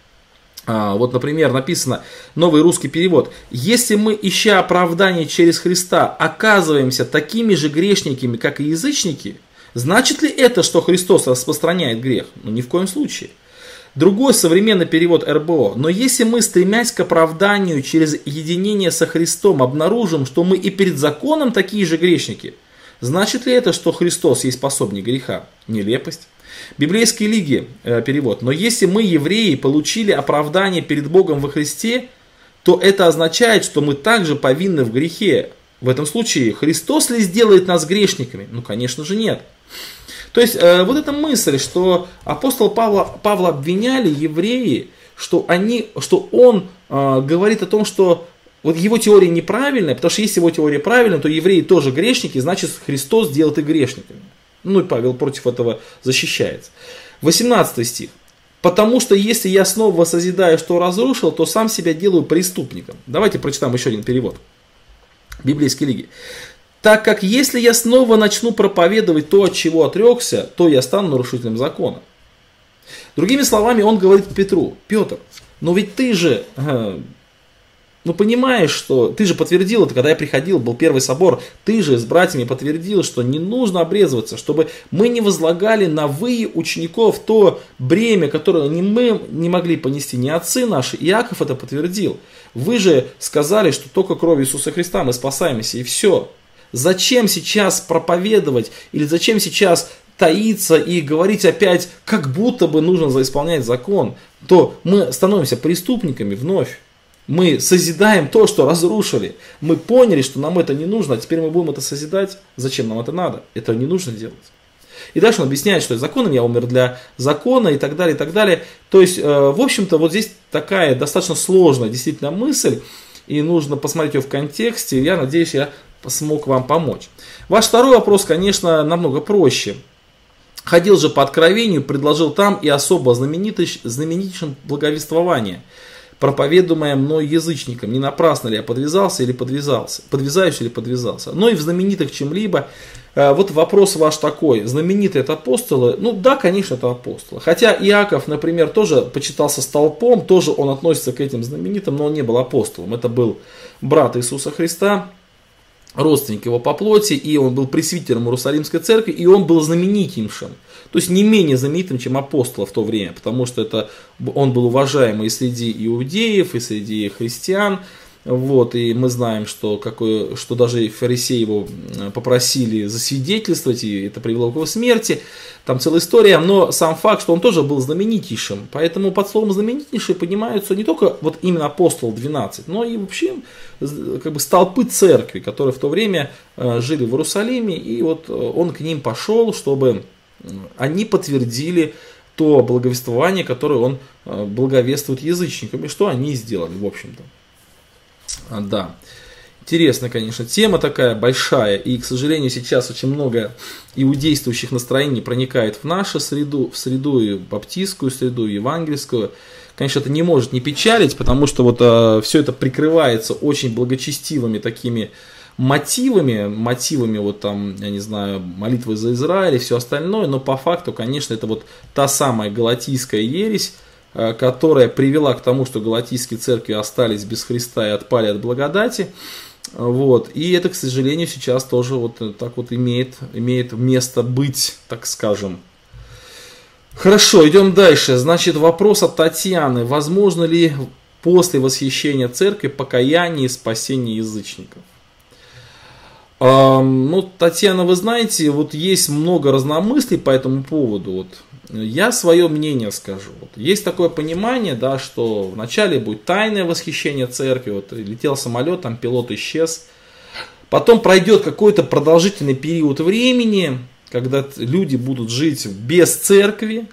А, вот, например, написано, новый русский перевод: если мы, ища оправдания через Христа, оказываемся такими же грешниками, как и язычники, значит ли это, что Христос распространяет грех? Ну, ни в коем случае. Другой современный перевод эр бэ о. Но если мы, стремясь к оправданию через единение со Христом, обнаружим, что мы и перед законом такие же грешники, значит ли это, что Христос есть пособник греха? Нелепость. Библейский Лиги э, перевод. Но если мы, евреи, получили оправдание перед Богом во Христе, то это означает, что мы также повинны в грехе. В этом случае Христос ли сделает нас грешниками? Ну, конечно же, нет. То есть, э, вот эта мысль, что апостола Павла, Павла обвиняли евреи, что, они, что он э, говорит о том, что вот его теория неправильная, потому что если его теория правильная, то евреи тоже грешники, значит Христос делает их грешниками. Ну и Павел против этого защищается. восемнадцатый стих. Потому что если я снова воссозидаю, что разрушил, то сам себя делаю преступником. Давайте прочитаем еще один перевод. Библейской Лиги. Так как если я снова начну проповедовать то, от чего отрекся, то я стану нарушителем закона. Другими словами, он говорит Петру: Петр, но ведь ты же, ну понимаешь, что ты же подтвердил это, когда я приходил, был первый собор, ты же с братьями подтвердил, что не нужно обрезываться, чтобы мы не возлагали на вы, учеников, то бремя, которое не мы не могли понести, не отцы наши. Иаков это подтвердил. Вы же сказали, что только кровью Иисуса Христа мы спасаемся, и все. Зачем сейчас проповедовать или зачем сейчас таиться и говорить опять, как будто бы нужно исполнять закон, то мы становимся преступниками вновь. Мы созидаем то, что разрушили. Мы поняли, что нам это не нужно, а теперь мы будем это созидать. Зачем нам это надо? Это не нужно делать. И дальше он объясняет, что законом я умер для закона и так далее, и так далее. То есть, в общем-то, вот здесь такая достаточно сложная действительно мысль, и нужно посмотреть ее в контексте. Я надеюсь, я смог вам помочь. Ваш второй вопрос, конечно, намного проще. Ходил же по откровению, предложил там и особо знаменитейшим благовествование, проповедуемое мной язычникам. Не напрасно ли я подвязался или подвязался, подвязаюсь или подвязался. Но и в знаменитых чем-либо. Вот вопрос ваш такой: знаменитые это апостолы? Ну да, конечно, это апостолы. Хотя Иаков, например, тоже почитался столпом, тоже он относится к этим знаменитым, но он не был апостолом. Это был брат Иисуса Христа, родственник его по плоти, и он был пресвитером Иерусалимской церкви, и он был знаменитейшим, то есть не менее знаменитым, чем апостол в то время, потому что это, он был уважаемый и среди иудеев, и среди христиан. Вот, и мы знаем, что, какое, что даже фарисеи его попросили засвидетельствовать, и это привело к его смерти. Там целая история, но сам факт, что он тоже был знаменитейшим. Поэтому под словом знаменитейший понимаются не только вот именно апостол двенадцать, но и вообще как бы столпы церкви, которые в то время жили в Иерусалиме. И вот он к ним пошел, чтобы они подтвердили то благовествование, которое он благовествует язычникам, и что они сделали, в общем-то. Да, интересная, конечно, тема такая большая, и, к сожалению, сейчас очень много иудействующих настроений проникает в нашу среду, в среду и баптистскую среду, и евангельскую. конечно, это не может не печалить, потому что вот э, все это прикрывается очень благочестивыми такими мотивами, мотивами вот там, я не знаю, молитвы за Израиль и все остальное, но по факту, конечно, это вот та самая галатийская ересь, э, которая привела к тому, что галатийские церкви остались без Христа и отпали от благодати. Вот. И это, к сожалению, сейчас тоже вот так вот имеет, имеет место быть, так скажем. Хорошо, идем дальше. Значит, вопрос от Татьяны. Возможно ли после восхищения церкви покаяние и спасение язычников? Эм, ну, Татьяна, вы знаете, вот есть много разномыслий по этому поводу. Вот. Я свое мнение скажу. Вот. Есть такое понимание, да, что вначале будет тайное восхищение церкви. Вот, летел самолет, там пилот исчез. Потом пройдет какой-то продолжительный период времени, когда люди будут жить без церкви,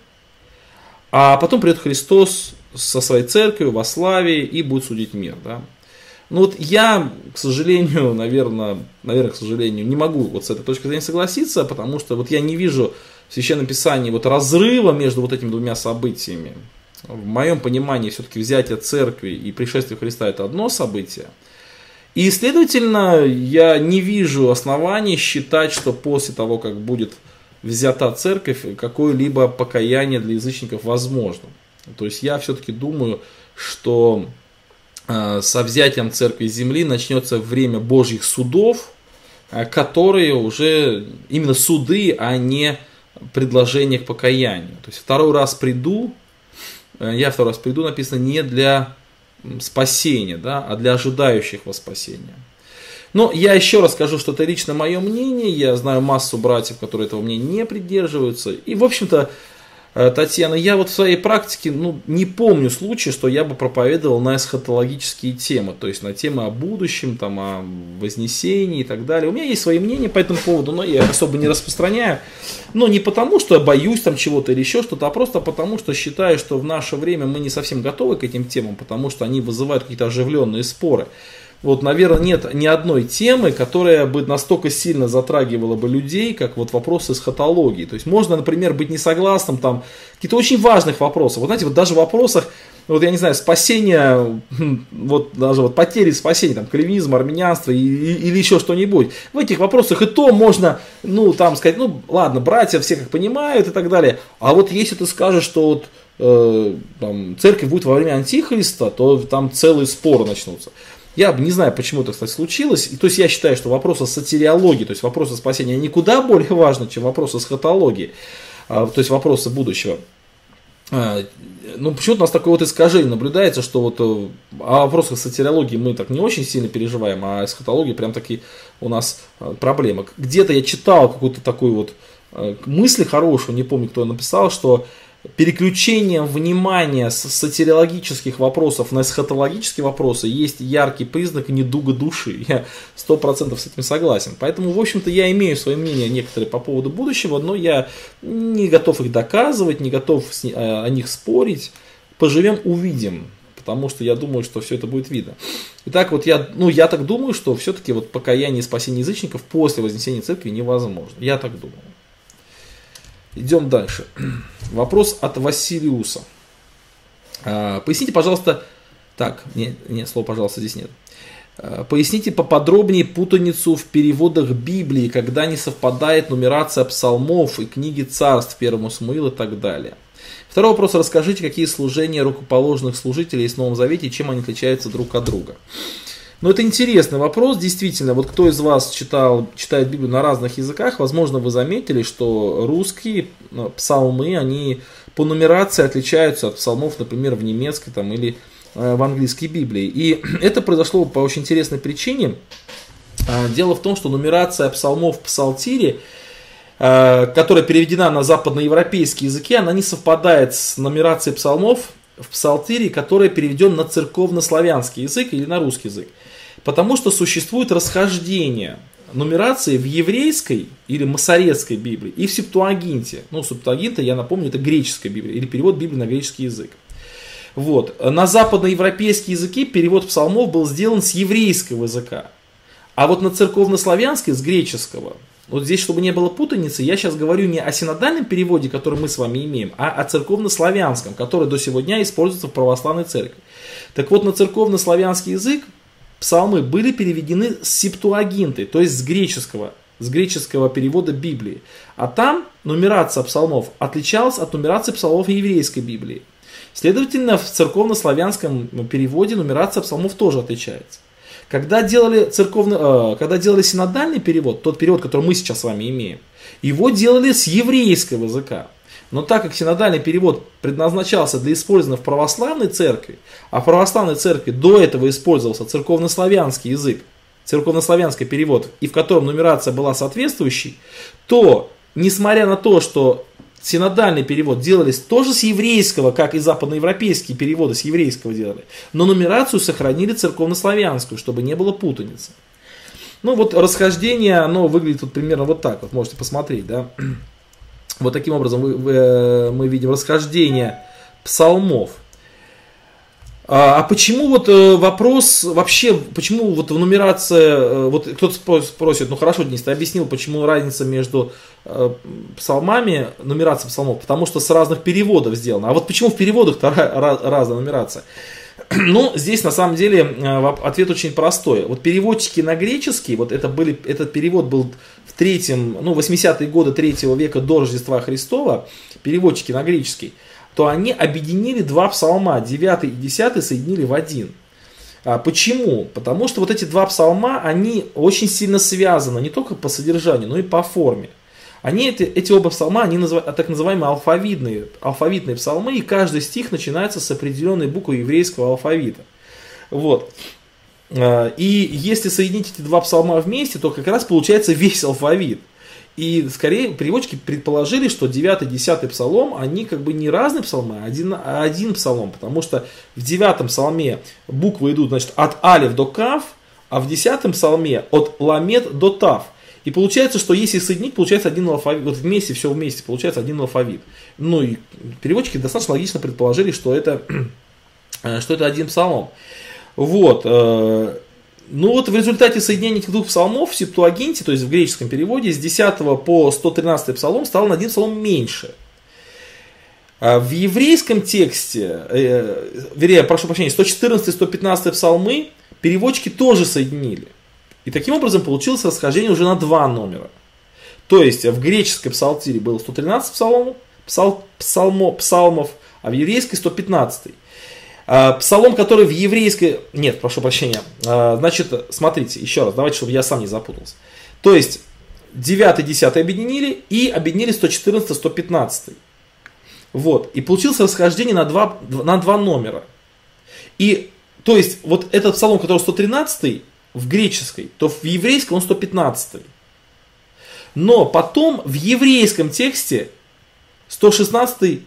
а потом придет Христос со своей церковью во славе и будет судить мир. Да? Ну вот я, к сожалению, наверное, наверное, к сожалению, не могу вот с этой точки зрения согласиться, потому что вот я не вижу в Священном Писании вот разрыва между вот этими двумя событиями. В моем понимании все-таки взятие церкви и пришествие Христа это одно событие. И, следовательно, я не вижу оснований считать, что после того, как будет взята церковь, какое-либо покаяние для язычников возможно. То есть я все-таки думаю, что э, со взятием церкви земли начнется время Божьих судов, э, которые уже именно суды, а не предложение к покаянию. То есть второй раз приду, э, я второй раз приду, написано, не для спасения, да, а для ожидающих во спасения. Но я еще раз скажу, что это лично мое мнение. Я знаю массу братьев, которые этого мнения не придерживаются. И, в общем-то, Татьяна, я вот в своей практике ну, не помню случая, что я бы проповедовал на эсхатологические темы. То есть на темы о будущем, там, о вознесении и так далее. У меня есть свои мнения по этому поводу, но я их особо не распространяю. Но не потому, что я боюсь там чего-то или еще что-то, а просто потому, что считаю, что в наше время мы не совсем готовы к этим темам, потому что они вызывают какие-то оживленные споры. Вот, наверное, нет ни одной темы, которая бы настолько сильно затрагивала бы людей, как вот вопросы эсхатологии. То есть можно, например, быть не согласным там каких-то очень важных вопросов. Вот знаете, вот даже в вопросах, вот я не знаю, спасения, вот даже вот потери спасения, там, кальвинизм, армянианство и, и, или еще что-нибудь. В этих вопросах и то можно, ну, там сказать, ну, ладно, братья все как понимают и так далее. А вот если ты скажешь, что вот э, там, церковь будет во время антихриста, то там целые споры начнутся. Я не знаю, почему это, кстати, случилось. И, то есть я считаю, что вопросы сотириологии, то есть вопросы спасения, они куда более важны, чем вопросы эсхатологии, а, то есть вопросы будущего. А, ну, почему-то у нас такое вот искажение наблюдается, что вот о вопросах сотириологии мы так не очень сильно переживаем, а эсхатология прям таки у нас проблема. Где-то я читал какую-то такую вот мысль хорошую, не помню, кто написал, что переключением внимания с сотириологических вопросов на эсхатологические вопросы есть яркий признак недуга души. Я сто процентов с этим согласен. Поэтому, в общем-то, я имею свое мнение некоторые по поводу будущего, но я не готов их доказывать, не готов о них спорить. Поживем, увидим. Потому что я думаю, что все это будет видно. Итак, вот я, ну, я так думаю, что все-таки вот покаяние и спасение язычников после вознесения церкви невозможно. Я так думаю. Идем дальше. Вопрос от Василиуса. А, поясните, пожалуйста, так, нет, нет, слова, пожалуйста, здесь нет. А, поясните поподробнее путаницу в переводах Библии, когда не совпадает нумерация псалмов и книги царств, первому Самуилу и так далее. Второй вопрос. Расскажите, какие служения рукоположных служителей есть в Новом Завете и чем они отличаются друг от друга. Ну, это интересный вопрос, действительно. Вот кто из вас читал, читает Библию на разных языках, возможно, вы заметили, что русские псалмы, они по нумерации отличаются от псалмов, например, в немецкой там, или э, в английской Библии. И это произошло по очень интересной причине. Дело в том, что нумерация псалмов в Псалтире, э, которая переведена на западноевропейские языки, она не совпадает с нумерацией псалмов в Псалтире, которая переведена на церковнославянский язык или на русский язык. Потому что существует расхождение нумерации в еврейской или масоретской Библии и в Септуагинте. Ну, Септуагинта, я напомню, это греческая Библия или перевод Библии на греческий язык. Вот. На западноевропейские языки перевод псалмов был сделан с еврейского языка. А вот на церковнославянский с греческого. Вот здесь, чтобы не было путаницы, я сейчас говорю не о синодальном переводе, который мы с вами имеем, а о церковнославянском, который до сегодня используется в православной церкви. Так вот, на церковнославянский язык псалмы были переведены с септуагинты, то есть с греческого, с греческого перевода Библии. А там нумерация псалмов отличалась от нумерации псалмов еврейской Библии. Следовательно, в церковнославянском переводе нумерация псалмов тоже отличается. Когда делали, церковный, э, когда делали синодальный перевод, тот перевод, который мы сейчас с вами имеем, его делали с еврейского языка. Но так как синодальный перевод предназначался для использования в православной церкви, а в православной церкви до этого использовался церковнославянский язык, церковнославянский перевод, и в котором нумерация была соответствующей, то, несмотря на то, что синодальный перевод делались тоже с еврейского, как и западноевропейские переводы с еврейского делали, но нумерацию сохранили церковнославянскую, чтобы не было путаницы. Ну вот расхождение, оно выглядит вот примерно вот так, вот можете посмотреть, да. Вот таким образом вы, вы, мы видим расхождение псалмов. А, а почему вот вопрос вообще, почему вот в нумерации, вот кто-то спросит, ну хорошо, Денис, ты объяснил, почему разница между э, псалмами, нумерация псалмов, потому что с разных переводов сделано. А вот почему в переводах-то разная нумерация? Ну, здесь на самом деле ответ очень простой. Вот переводчики на греческий, вот это были, этот перевод был в третьем, ну, восьмидесятые годы третьего века до Рождества Христова, переводчики на греческий, то они объединили два псалма, девятый и десятый, соединили в один. А почему? Потому что вот эти два псалма, они очень сильно связаны, не только по содержанию, но и по форме. Они, эти, эти оба псалма, они назыв, так называемые алфавитные, алфавитные псалмы, и каждый стих начинается с определенной буквы еврейского алфавита. Вот. И если соединить эти два псалма вместе, то как раз получается весь алфавит. И скорее переводчики предположили, что девятый и десятый псалом, они как бы не разные псалмы, а один, а один псалом. Потому что в девятом псалме буквы идут, значит, от алеф до каф, а в десятом псалме от ламет до тав. И получается, что если соединить, получается один алфавит, вот вместе, все вместе, получается один алфавит. Ну и переводчики достаточно логично предположили, что это, что это один псалом. Вот. Ну вот в результате соединения этих двух псалмов в Септуагинте, то есть в греческом переводе, с десятого по сто тринадцатый псалом стал на один псалом меньше. В еврейском тексте, э, вернее, прошу прощения, сто четырнадцатый и сто пятнадцатый псалмы переводчики тоже соединили. И таким образом получилось расхождение уже на два номера. То есть в греческой псалтире было сто тринадцать псалмов, псал, псалмо, псалмов, а в еврейской сто пятнадцать. Псалом, который в еврейской... Нет, прошу прощения. Значит, смотрите, еще раз, давайте, чтобы я сам не запутался. То есть девятый, десятый объединили и объединили сто четырнадцатый, сто пятнадцать. Вот. И получилось расхождение на два, на два номера. И, то есть, вот этот псалом, который сто тринадцатый в греческой, то в еврейском он сто пятнадцатый. Но потом в еврейском тексте сто шестнадцатый,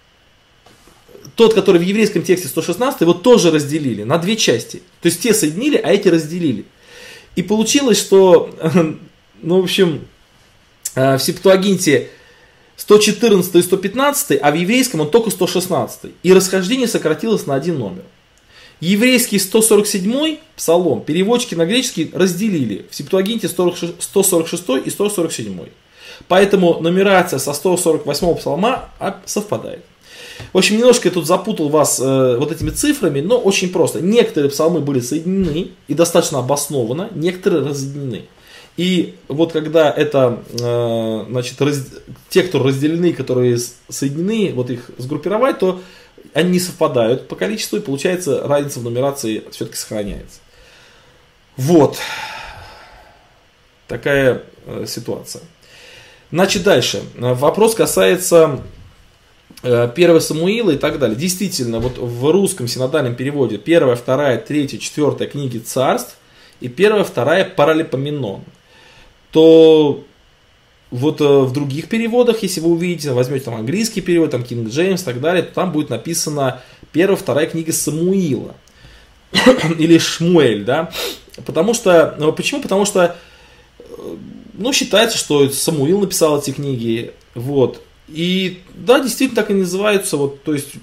тот, который в еврейском тексте сто шестнадцатый, его тоже разделили на две части. То есть те соединили, а эти разделили. И получилось, что, ну, в общем, в Септуагинте сто четырнадцатый и сто пятнадцатый, а в еврейском он только сто шестнадцатый. И расхождение сократилось на один номер. Еврейский сто сорок седьмой псалом переводчики на греческий разделили. В Септуагинте сто сорок шестой и сто сорок седьмой. Поэтому нумерация со сто сорок восьмого псалма совпадает. В общем, немножко я тут запутал вас э, вот этими цифрами, но очень просто. Некоторые псалмы были соединены и достаточно обоснованно, некоторые разъединены. И вот когда это, э, значит, раз, те, кто разделены, которые соединены, вот их сгруппировать, то они не совпадают по количеству, и получается разница в нумерации все-таки сохраняется. Вот. Такая э, ситуация. Значит, дальше. Вопрос касается первого Самуила и так далее. Действительно, вот в русском синодальном переводе первая, вторая, третья, четвертая книги царств и первая, вторая Паралипоменон. То вот в других переводах, если вы увидите, возьмете там английский перевод, там King James и так далее, то там будет написано первая, вторая книга Самуила. Или Шмуэль, да. Потому что, почему? Потому что, ну, считается, что Самуил написал эти книги, вот. И да, действительно так и называются, вот, то есть,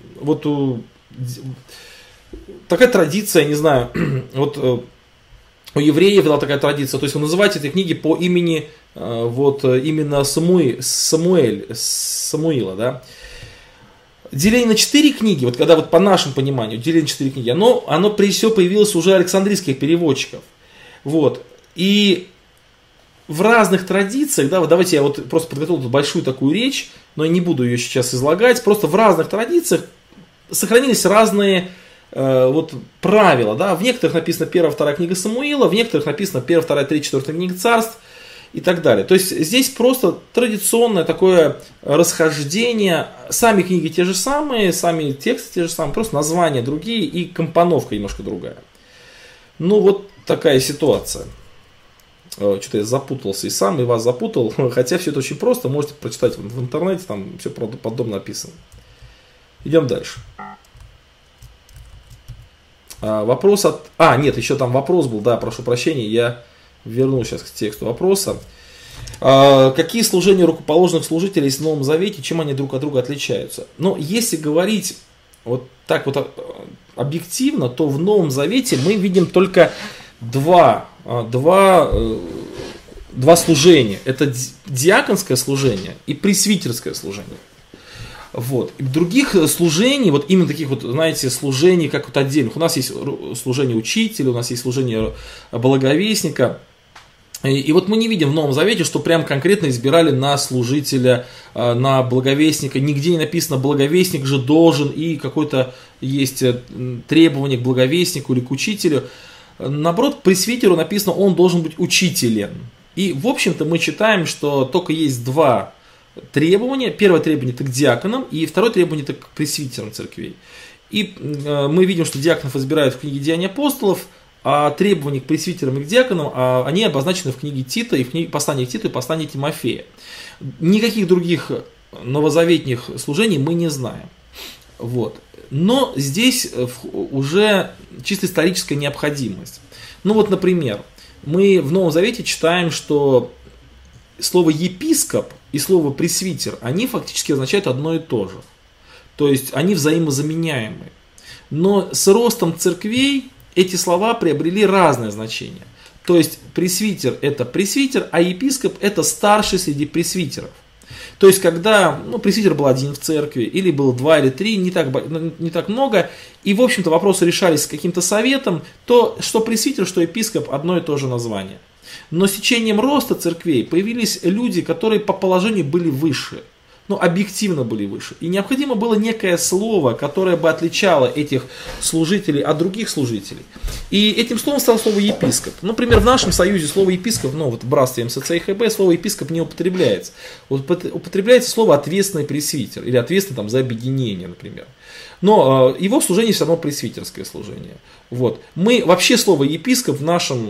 вот такая традиция, не знаю, вот у евреев была такая традиция, то есть вы называете эти книги по имени вот именно Самуи, Самуэль, Самуила, да. Деление на четыре книги, вот когда вот по нашему пониманию деление на четыре книги, оно, оно прежде всего появилось уже у александрийских переводчиков. Вот. И в разных традициях, да, вот давайте я вот просто подготовил тут большую такую речь, но я не буду ее сейчас излагать, просто в разных традициях сохранились разные э, вот правила, да, в некоторых написано первая, вторая книга Самуила, в некоторых написано первая, вторая, третья, четвертая книга Царств и так далее. То есть здесь просто традиционное такое расхождение, сами книги те же самые, сами тексты те же самые, просто названия другие и компоновка немножко другая. Ну вот такая ситуация. Что-то я запутался и сам, и вас запутал, хотя все это очень просто, можете прочитать в интернете, там все подробно написано. Идем дальше. А, вопрос от... А, нет, еще там вопрос был, да, прошу прощения, я верну сейчас к тексту вопроса. А, какие служения рукоположных служителей есть в Новом Завете, чем они друг от друга отличаются? Но если говорить вот так вот объективно, то в Новом Завете мы видим только два, два, два служения. Это диаконское служение и пресвитерское служение. Вот. И других служений, вот именно таких вот, знаете, служений, как вот отдельных. У нас есть служение учителя, у нас есть служение благовестника. И, и вот мы не видим в Новом Завете, что прям конкретно избирали на служителя, на благовестника. Нигде не написано, благовестник же должен, и какое-то есть требование к благовестнику или к учителю. Наоборот, к пресвитеру написано, он должен быть учителем. И, в общем-то, мы читаем, что только есть два требования. Первое требование – это к диаконам, и второе требование – это к пресвитерам церквей. И э, мы видим, что диаконов избирают в книге «Деяния апостолов», а требования к пресвитерам и к диаконам, а, они обозначены в книге Тита, и в книге послании Тита и послании Тимофея. Никаких других новозаветных служений мы не знаем. Вот. Но здесь уже чисто историческая необходимость. Ну вот, например, мы в Новом Завете читаем, что слово епископ и слово пресвитер, они фактически означают одно и то же. То есть они взаимозаменяемы. Но с ростом церквей эти слова приобрели разное значение. То есть пресвитер это пресвитер, а епископ это старший среди пресвитеров. То есть, когда ну, пресвитер был один в церкви, или было два или три, не так, не так много, и, в общем-то, вопросы решались с каким-то советом, то что пресвитер, что епископ одно и то же название. Но с течением роста церквей появились люди, которые по положению были выше, ну, объективно были выше. И необходимо было некое слово, которое бы отличало этих служителей от других служителей. И этим словом стало слово епископ. Например, в нашем союзе слово епископ, ну вот в братстве эм эс цэ и ха бэ, слово епископ не употребляется. Вот употребляется слово ответственный пресвитер или ответственный там, за объединение, например. Но э, его служение все равно пресвитерское служение. Вот. Мы вообще слово епископ в нашем,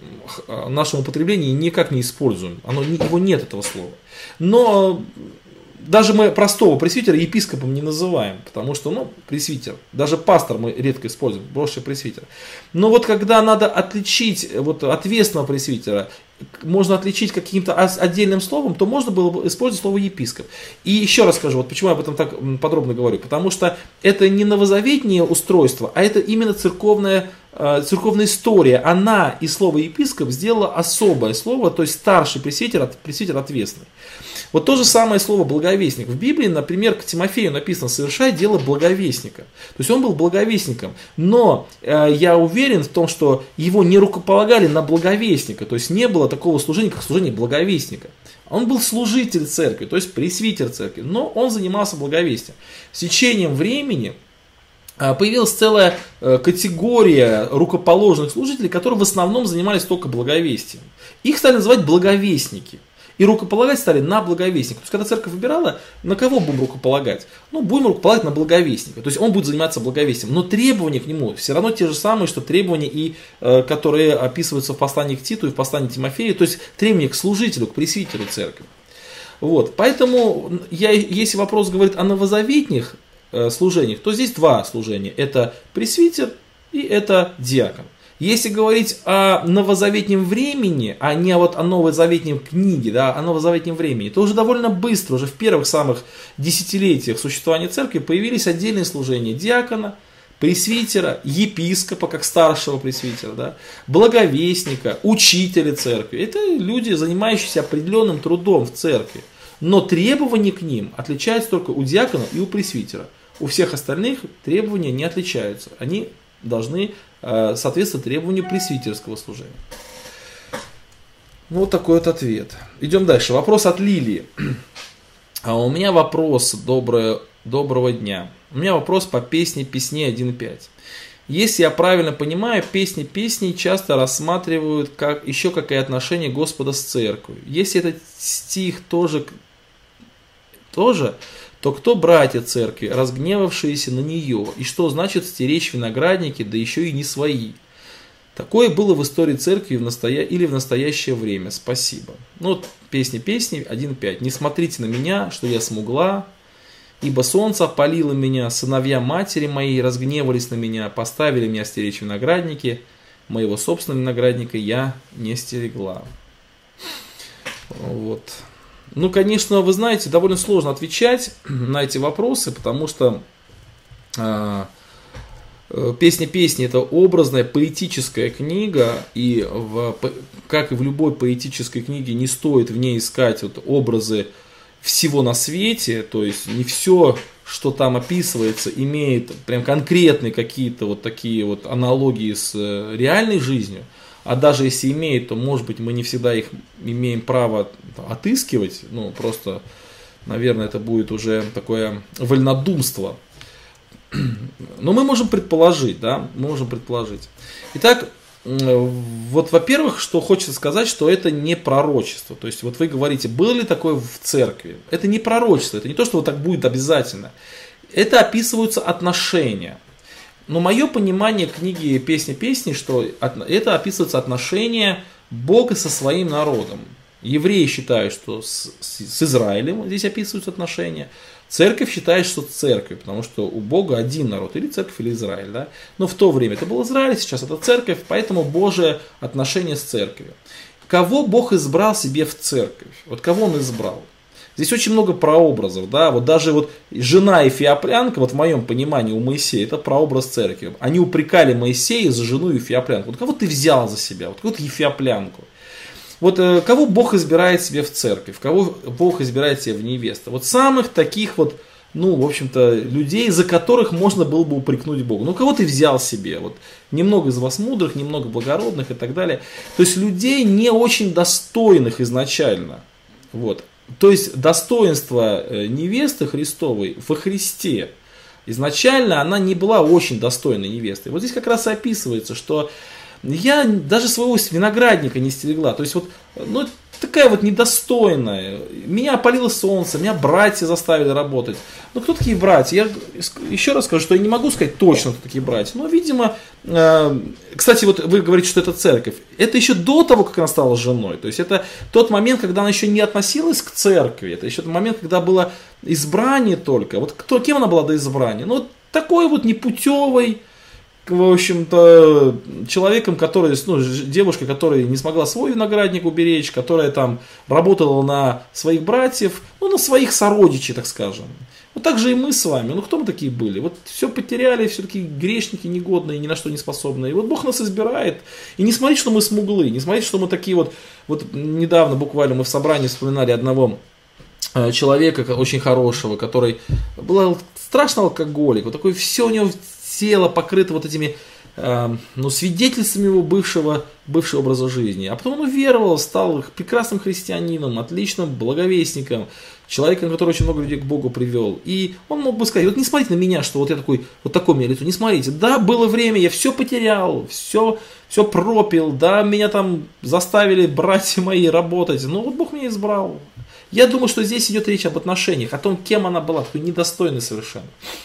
в нашем употреблении никак не используем. Оно, его нет, этого слова. Но даже мы простого пресвитера епископом не называем, потому что, ну, пресвитер, даже пастор мы редко используем, больше пресвитер. Но вот когда надо отличить вот, ответственного пресвитера, можно отличить каким-то отдельным словом, то можно было бы использовать слово епископ. И еще раз скажу, вот почему я об этом так подробно говорю, потому что это не новозаветнее устройство, а это именно церковная, церковная история. Она из слова епископ сделала особое слово, то есть старший пресвитер, пресвитер ответственный. Вот то же самое слово благовестник. В Библии, например, к Тимофею написано «совершай дело благовестника». То есть он был благовестником. Но э, я уверен в том, что его не рукополагали на благовестника. То есть не было такого служения, как служение благовестника. Он был служитель церкви, то есть пресвитер церкви. Но он занимался благовестием. С течением времени э, появилась целая э, категория рукоположенных служителей, которые в основном занимались только благовестием. Их стали называть благовестники. И рукополагать стали на благовестника. То есть, когда церковь выбирала, на кого будем рукополагать? Ну, будем рукополагать на благовестника. То есть, он будет заниматься благовестием. Но требования к нему все равно те же самые, что требования, и, э, которые описываются в послании к Титу и в послании к Тимофею. То есть, требования к служителю, к пресвитеру церкви. Вот. Поэтому, я, если вопрос говорит о новозаветних э, служениях, то здесь два служения. Это пресвитер и это диакон. Если говорить о новозаветнем времени, а не вот о новозаветнем книге, да, о новозаветнем времени, то уже довольно быстро, уже в первых самых десятилетиях существования церкви появились отдельные служения диакона, пресвитера, епископа, как старшего пресвитера, да, благовестника, учителя церкви. Это люди, занимающиеся определенным трудом в церкви. Но требования к ним отличаются только у диакона и у пресвитера. У всех остальных требования не отличаются. Они должны э, соответствовать требованию пресвитерского служения. Вот такой вот ответ. Идем дальше. Вопрос от Лилии. А у меня вопрос доброе, доброго дня. У меня вопрос по песне песней один пять. Если я правильно понимаю, песни песней часто рассматривают как еще какое отношение Господа с церковью. Если этот стих тоже, тоже, то кто братья церкви, разгневавшиеся на нее? И что значит стеречь виноградники, да еще и не свои? Такое было в истории церкви в настоя... или в настоящее время. Спасибо. Ну, вот песни песни один пять. Не смотрите на меня, что я смугла, ибо солнце опалило меня, сыновья матери моей разгневались на меня, поставили меня стеречь виноградники, моего собственного виноградника я не стерегла. Вот. Ну, конечно, вы знаете, довольно сложно отвечать на эти вопросы, потому что э, «Песня песни» — это образная поэтическая книга, и в, как и в любой поэтической книге не стоит в ней искать вот образы всего на свете, то есть не все, что там описывается, имеет прям конкретные какие-то вот такие вот аналогии с реальной жизнью. А даже если имеет, то, может быть, мы не всегда их имеем право отыскивать. Ну, просто, наверное, это будет уже такое вольнодумство. Но мы можем предположить, да, мы можем предположить. Итак, вот, во-первых, что хочется сказать, что это не пророчество. То есть, вот вы говорите, было ли такое в церкви? Это не пророчество, это не то, что вот так будет обязательно. Это описываются отношения. Но мое понимание книги «Песня песни», что это описываются отношения Бога со своим народом. Евреи считают, что с, с Израилем здесь описываются отношения. Церковь считает, что с церковью, потому что у Бога один народ, или церковь, или Израиль. Да? Но в то время это был Израиль, сейчас это церковь, поэтому Божие отношение с церковью. Кого Бог избрал себе в церковь? Вот кого Он избрал? Здесь очень много прообразов, да, вот даже вот жена Эфиоплянка, вот в моем понимании у Моисея, это прообраз церкви. Они упрекали Моисея за жену Эфиоплянку. Вот кого ты взял за себя, вот кого-то Эфиоплянку. Вот э, кого Бог избирает себе в церковь, кого Бог избирает себе в невесту. Вот самых таких вот, ну, в общем-то, людей, за которых можно было бы упрекнуть Бога. Ну, кого ты взял себе? Вот немного из вас мудрых, немного благородных и так далее. То есть людей не очень достойных изначально. Вот. То есть достоинство невесты Христовой во Христе. Изначально она не была очень достойной невестой. Вот здесь как раз и описывается, что я даже своего виноградника не стерегла. То есть вот, ну, такая вот недостойная. Меня опалило солнце, меня братья заставили работать. Ну, кто такие братья? Я еще раз скажу, что я не могу сказать точно, кто такие братья. Но, видимо, э, кстати, вот вы говорите, что это церковь. Это еще до того, как она стала женой. То есть это тот момент, когда она еще не относилась к церкви. Это еще тот момент, когда было избрание только. Вот кто, кем она была до избрания? Ну, вот такой вот непутевой, в общем-то, человеком, который, ну, девушка, которая не смогла свой виноградник уберечь, которая там работала на своих братьев, ну, на своих сородичей, так скажем. Вот так же и мы с вами. Ну, кто мы такие были? Вот все потеряли, все такие грешники негодные, ни на что не способные. И вот Бог нас избирает. И не смотрите, что мы смуглы, не смотрите, что мы такие вот... Вот недавно буквально мы в собрании вспоминали одного человека, очень хорошего, который был страшный алкоголик. Вот такой, все у него... тело покрыто вот этими э, ну, свидетельствами его бывшего, бывшего образа жизни. А потом он уверовал, стал прекрасным христианином, отличным благовестником, человеком, который очень много людей к Богу привел. И он мог бы сказать, вот не смотрите на меня, что вот я такой, вот такое у меня лицо, не смотрите. Да, было время, я все потерял, все, все пропил, да, меня там заставили братья мои работать, но вот Бог меня избрал. Я думаю, что здесь идет речь об отношениях, о том, кем она была, такой недостойной совершенно.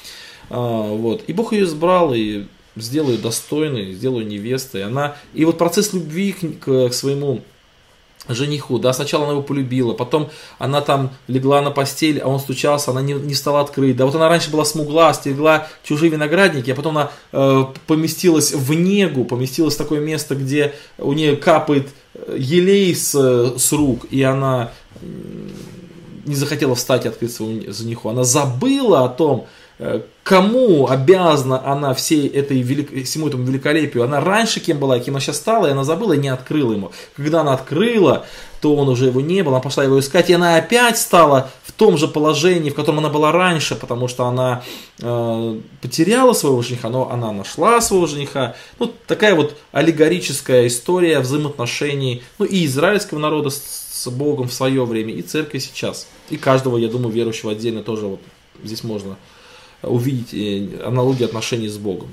А, вот. И Бог ее избрал и сделал ее достойной, сделал ее невестой. И, она, и вот процесс любви к, к своему жениху, да, сначала она его полюбила, потом она там легла на постель, а он стучался, она не, не стала открыть. Да, вот она раньше была смугла, стерегла чужие виноградники, а потом она э, поместилась в негу, поместилась в такое место, где у нее капает елей с, с рук, и она не захотела встать и открыть своему жениху. Она забыла о том, кому обязана она всей этой велик... всему этому великолепию? Она раньше кем была, кем она сейчас стала, и она забыла и не открыла ему. Когда она открыла, то он уже его не был, она пошла его искать, и она опять стала в том же положении, в котором она была раньше, потому что она э, потеряла своего жениха, но она нашла своего жениха. Ну, такая вот аллегорическая история взаимоотношений, ну, и израильского народа с, с Богом в свое время, и церкви сейчас. И каждого, я думаю, верующего отдельно тоже вот здесь можно увидеть аналогии отношений с Богом.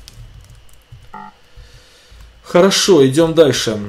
Хорошо, идем дальше.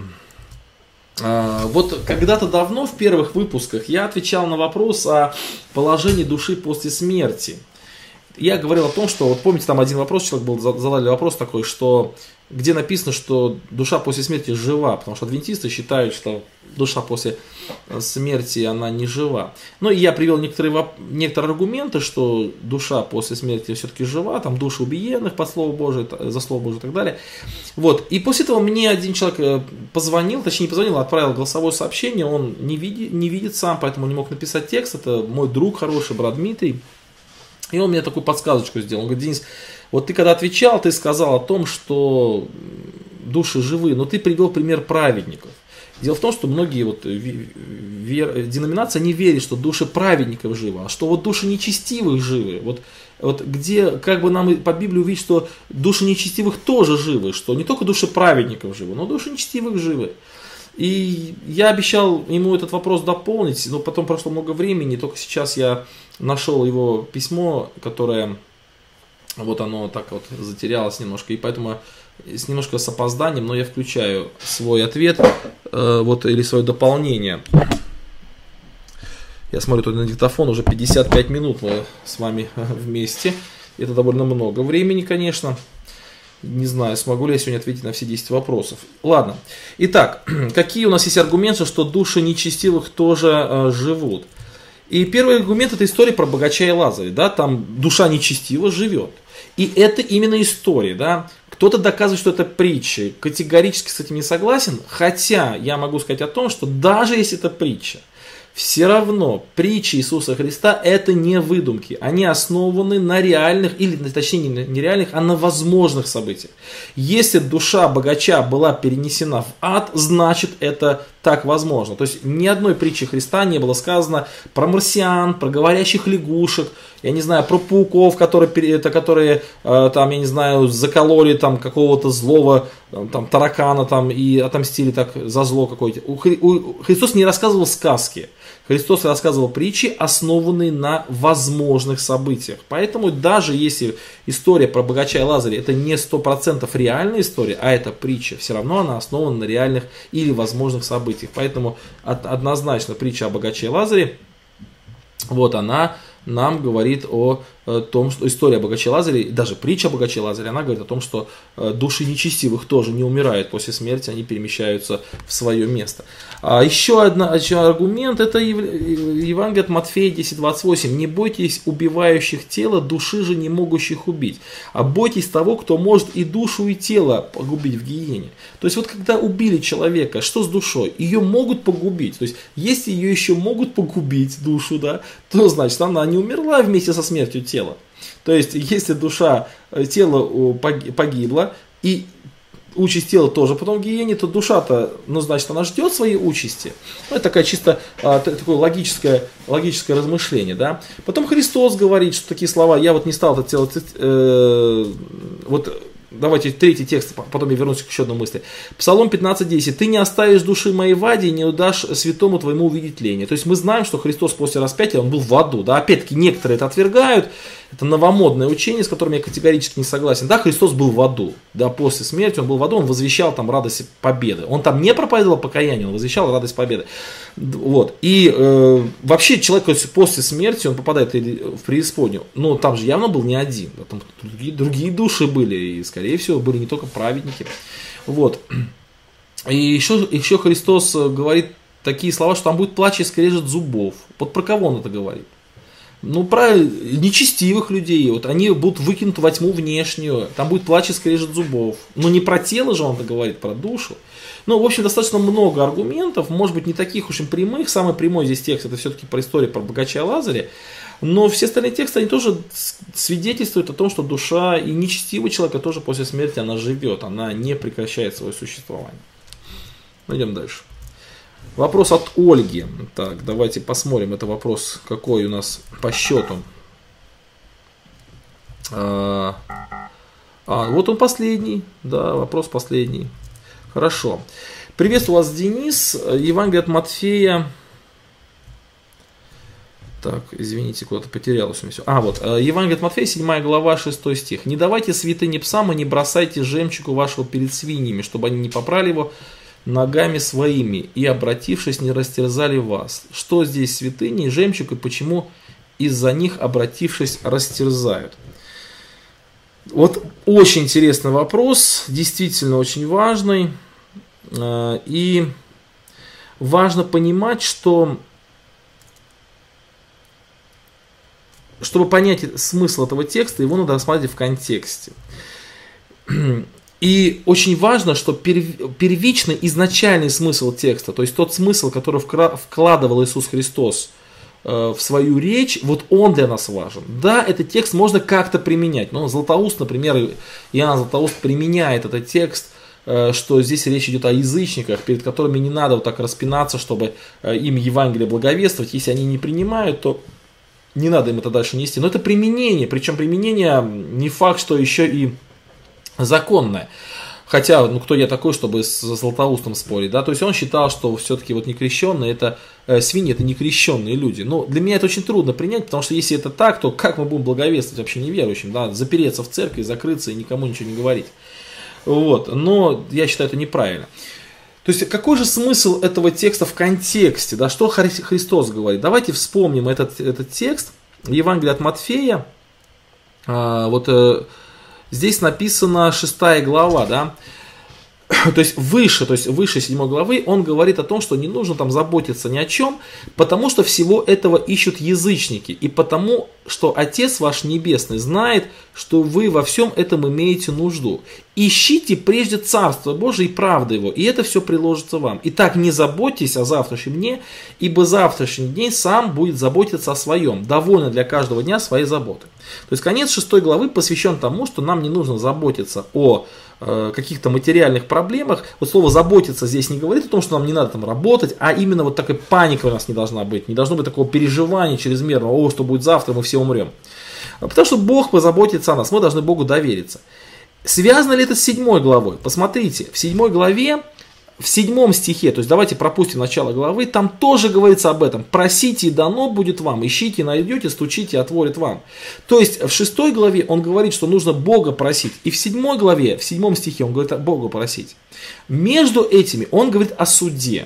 Вот когда-то давно в первых выпусках я отвечал на вопрос о положении души после смерти. Я говорил о том, что, вот помните, там один вопрос, человек был, задали вопрос такой, что где написано, что душа после смерти жива, потому что адвентисты считают, что душа после смерти, она не жива. Но я привел некоторые, некоторые аргументы, что душа после смерти все-таки жива, там души убиенных под Слово Божие, за Слово Божие и так далее. Вот. И после этого мне один человек позвонил, точнее не позвонил, а отправил голосовое сообщение, он не видит, не видит сам, поэтому не мог написать текст, это мой друг хороший, брат Дмитрий. И он мне такую подсказочку сделал. Он говорит: Денис, вот ты когда отвечал, ты сказал о том, что души живы, но ты привел пример праведников. Дело в том, что многие вот вер, деноминации не верят, что души праведников живы, а что вот души нечестивых живы. Вот, вот где, как бы нам по Библии увидеть, что души нечестивых тоже живы, что не только души праведников живы, но души нечестивых живы. И я обещал ему этот вопрос дополнить, но потом прошло много времени, только сейчас я нашел его письмо, которое, вот оно так вот затерялось немножко, и поэтому с немножко с опозданием, но я включаю свой ответ, э, вот, или свое дополнение. Я смотрю тут на диктофон, уже пятьдесят пять минут мы с вами вместе, это довольно много времени, конечно. Не знаю, смогу ли я сегодня ответить на все десять вопросов. Ладно. Итак, какие у нас есть аргументы, что души нечестивых тоже э, живут? И первый аргумент — это история про богача и Лазаря. Да? Там душа нечестивая живет. И это именно история. Да? Кто-то доказывает, что это притча. Категорически с этим не согласен. Хотя я могу сказать о том, что даже если это притча, все равно притчи Иисуса Христа — это не выдумки. Они основаны на реальных, или точнее не реальных, а на возможных событиях. Если душа богача была перенесена в ад, значит это так возможно. То есть ни одной притчи Христа не было сказано про марсиан, про говорящих лягушек, я не знаю, про пауков, которые, это, которые там, я не знаю, закололи там какого-то злого там, таракана там, и отомстили так за зло какое-то. У, у, Христос не рассказывал сказки. Христос рассказывал притчи, основанные на возможных событиях. Поэтому даже если история про богача и Лазаря — это не сто процентов реальная история, а это притча, все равно она основана на реальных или возможных событиях. Поэтому однозначно притча о богаче и Лазаре, вот она нам говорит о том, что история о богаче Лазаре, даже притча о богаче Лазаре, она говорит о том, что души нечестивых тоже не умирают после смерти, они перемещаются в свое место. А еще, одна, еще аргумент, это Евангелие от Матфея десять двадцать восемь. Не бойтесь убивающих тело, души же не могущих убить, а бойтесь того, кто может и душу, и тело погубить в гиене. То есть вот когда убили человека, что с душой? Ее могут погубить. То есть если ее еще могут погубить, душу, да, то значит она не умерла вместе со смертью тела. То есть, если душа, тело погибло, и участь тела тоже потом в гиене, то душа-то, ну, значит, она ждет своей участи. Ну, это такая чисто а, такое логическое, логическое размышление, да. Потом Христос говорит, что такие слова, я вот не стал это делать, э, вот, давайте третий текст, потом я вернусь к еще одной мысли. Псалом пятнадцать десять. «Ты не оставишь души моей в аде и не удашь святому твоему увидеть тление». То есть мы знаем, что Христос после распятия, он был в аду. Да? Опять-таки некоторые это отвергают. Это новомодное учение, с которым я категорически не согласен. Да, Христос был в аду. Да, после смерти он был в аду, он возвещал там радость победы. Он там не проповедовал покаяние, он возвещал радость победы. Вот. И э, вообще человек после смерти, он попадает в преисподнюю. Но там же явно был не один. Да, там другие, другие души были. И, скорее всего, были не только праведники. Вот. И еще, еще Христос говорит такие слова, что там будет плач и скрежет зубов. Вот про кого он это говорит? ну, про нечестивых людей, вот они будут выкинуты во тьму внешнюю, там будет плач и скрежет зубов. Но не про тело же он говорит, про душу. Ну, в общем, достаточно много аргументов, может быть, не таких уж и прямых. Самый прямой здесь текст, это все-таки про историю про богача Лазаря. Но все остальные тексты, они тоже свидетельствуют о том, что душа и нечестивого человека тоже после смерти она живет, она не прекращает свое существование. Идем дальше. Вопрос от Ольги. Так, давайте посмотрим. Это вопрос какой у нас по счету. А, а вот он последний. Да, вопрос последний. Хорошо. Приветствую вас, Денис. Евангелие от Матфея. Так, извините, куда-то потерялось у меня все. А, вот. Евангелие от Матфея, седьмая глава, шестой стих. «Не давайте святыни псам и не бросайте жемчугу вашего перед свиньями, чтобы они не попрали его ногами своими и, обратившись, не растерзали вас». Что здесь святыни и жемчуг, и почему из-за них, обратившись, растерзают? Вот очень интересный вопрос, действительно очень важный. И важно понимать, что чтобы понять смысл этого текста, его надо рассматривать в контексте. И очень важно, что первичный, изначальный смысл текста, то есть тот смысл, который вкладывал Иисус Христос в свою речь, вот он для нас важен. Да, этот текст можно как-то применять. Но Златоуст, например, Иоанн Златоуст применяет этот текст, что здесь речь идет о язычниках, перед которыми не надо вот так распинаться, чтобы им Евангелие благовествовать. Если они не принимают, то не надо им это дальше нести. Но это применение, причем применение не факт, что еще и законное. Хотя, ну кто я такой, чтобы с Златоустом спорить, да? То есть он считал, что все-таки вот некрещенные, это э, свиньи, это некрещенные люди. Но для меня это очень трудно принять, потому что если это так, то как мы будем благовествовать вообще неверующим, да? Запереться в церкви, закрыться и никому ничего не говорить. Вот. Но я считаю это неправильно. То есть какой же смысл этого текста в контексте, да? Что Христос говорит? Давайте вспомним этот, этот текст, Евангелие от Матфея, а, вот... Э, Здесь написано шестая глава, да, то есть выше, то есть выше седьмой главы, он говорит о том, что не нужно там заботиться ни о чем, потому что всего этого ищут язычники, и потому, что Отец ваш Небесный знает, что вы во всем этом имеете нужду. Ищите прежде Царство Божие и правду Его, и это все приложится вам. Итак, не заботьтесь о завтрашнем дне, ибо завтрашний день сам будет заботиться о своем, довольно для каждого дня своей заботы. То есть конец шестой главы посвящен тому, что нам не нужно заботиться о э, каких-то материальных проблемах. Вот слово «заботиться» здесь не говорит о том, что нам не надо там работать, а именно вот такая паника у нас не должна быть. Не должно быть такого переживания чрезмерного, о, что будет завтра, мы все умрем. Потому что Бог позаботится о нас, мы должны Богу довериться. Связано ли это с седьмой главой? Посмотрите, в седьмой главе, в седьмом стихе, то есть давайте пропустим начало главы, там тоже говорится об этом. Просите, и дано будет вам, ищите, найдете, стучите, отворят вам. То есть в шестой главе он говорит, что нужно Бога просить. И в седьмой главе, в седьмом стихе он говорит о Бога просить. Между этими он говорит о суде.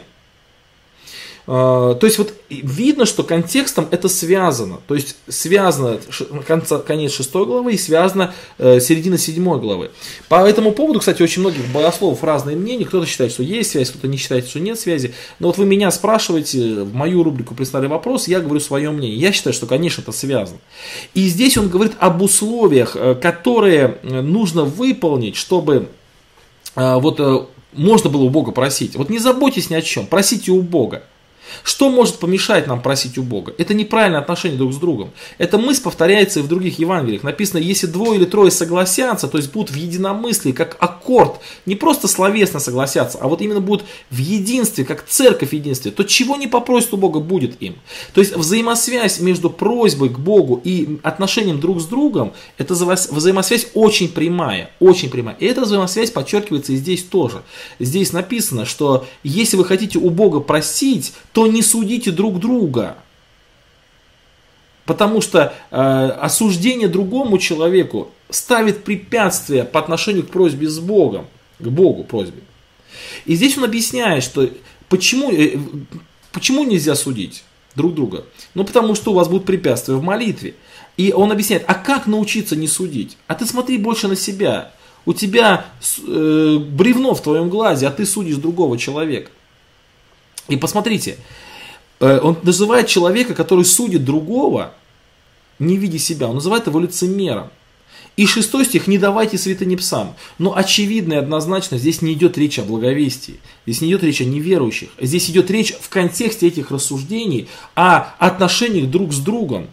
То есть вот видно, что контекстом это связано. То есть связано конец шестой главы и связано середина седьмой главы. По этому поводу, кстати, очень многих богословов разные мнения. Кто-то считает, что есть связь, кто-то не считает, что нет связи. Но вот вы меня спрашиваете, в мою рубрику прислали вопрос, я говорю свое мнение. Я считаю, что, конечно, это связано. И здесь он говорит об условиях, которые нужно выполнить, чтобы вот можно было у Бога просить. Вот не заботьтесь ни о чем, просите у Бога. Что может помешать нам просить у Бога? Это неправильное отношение друг с другом. Эта мысль повторяется и в других Евангелиях. Написано, если двое или трое согласятся, то есть будут в единомыслии, как аккорд, не просто словесно согласятся, а вот именно будут в единстве, как церковь в единстве, то чего не попросят у Бога, будет им. То есть взаимосвязь между просьбой к Богу и отношением друг с другом, это взаимосвязь очень прямая, очень прямая. И эта взаимосвязь подчеркивается и здесь тоже. Здесь написано, что если вы хотите у Бога просить, то не судите друг друга. Потому что э, осуждение другому человеку ставит препятствие по отношению к просьбе с Богом, к Богу просьбе. И здесь он объясняет, что почему, э, почему нельзя судить друг друга. Ну, потому что у вас будут препятствия в молитве. И он объясняет, а как научиться не судить? А ты смотри больше на себя. У тебя э, бревно в твоем глазе, а ты судишь другого человека. И посмотрите, он называет человека, который судит другого, не видя себя. Он называет его лицемером. И шестой стих: не давайте святыни псам. Но очевидно и однозначно здесь не идет речь о благовестии. Здесь не идет речь о неверующих. Здесь идет речь в контексте этих рассуждений о отношениях друг с другом.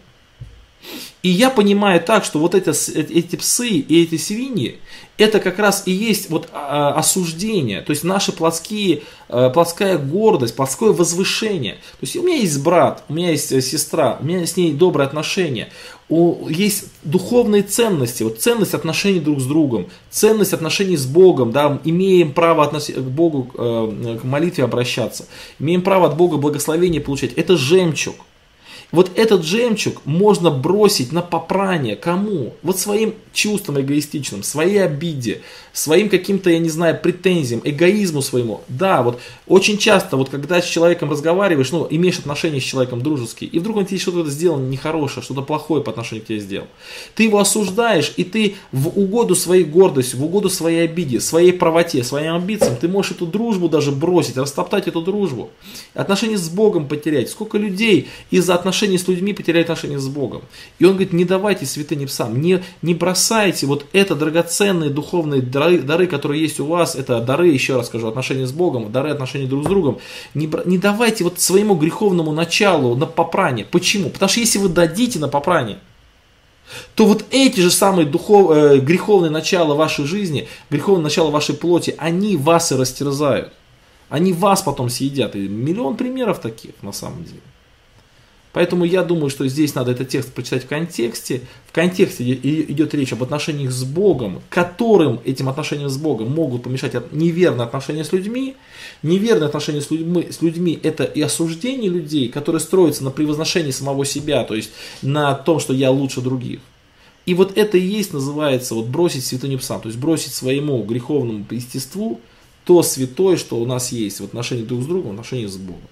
И я понимаю так, что вот это, эти псы и эти свиньи, это как раз и есть вот осуждение, то есть наши плотские, плотская гордость, плотское возвышение. То есть у меня есть брат, у меня есть сестра, у меня с ней добрые отношения, есть духовные ценности, вот ценность отношений друг с другом, ценность отношений с Богом, да, имеем право относ- к Богу, к молитве обращаться, имеем право от Бога благословение получать. Это жемчуг. Вот этот жемчуг можно бросить на попрание. Кому? Вот своим чувствам эгоистичным, своей обиде, своим каким-то, я не знаю, претензиям, эгоизму своему. Да, вот очень часто, вот когда с человеком разговариваешь, ну, имеешь отношения с человеком дружеские, и вдруг он тебе что-то сделал нехорошее, что-то плохое по отношению к тебе сделал. Ты его осуждаешь, и ты в угоду своей гордости, в угоду своей обиде, своей правоте, своим амбициям, ты можешь эту дружбу даже бросить, растоптать эту дружбу. Отношения с Богом потерять. Сколько людей из-за отношений с людьми потеряют отношения с Богом. И он говорит: не давайте святыни псам, не, не бросайте вот это драгоценные духовные дары, дары, которые есть у вас, это дары, еще раз скажу, отношения с Богом, дары отношений друг с другом, не, не давайте вот своему греховному началу на попрание. Почему? Потому что если вы дадите на попрание, то вот эти же самые духов, э, греховные начала вашей жизни, греховные начала вашей плоти, они вас и растерзают. Они вас потом съедят. И миллион примеров таких на самом деле. Поэтому я думаю, что здесь надо этот текст прочитать в контексте. В контексте идет речь об отношениях с Богом, которым этим отношениям с Богом могут помешать неверные отношения с людьми. Неверные отношения с людьми, с людьми это и осуждение людей, которые строятся на превозношении самого себя, то есть на том, что я лучше других. И вот это и есть, называется, вот бросить святыню псам, то есть бросить своему греховному естеству то святое, что у нас есть в отношении друг с другом, в отношении с Богом.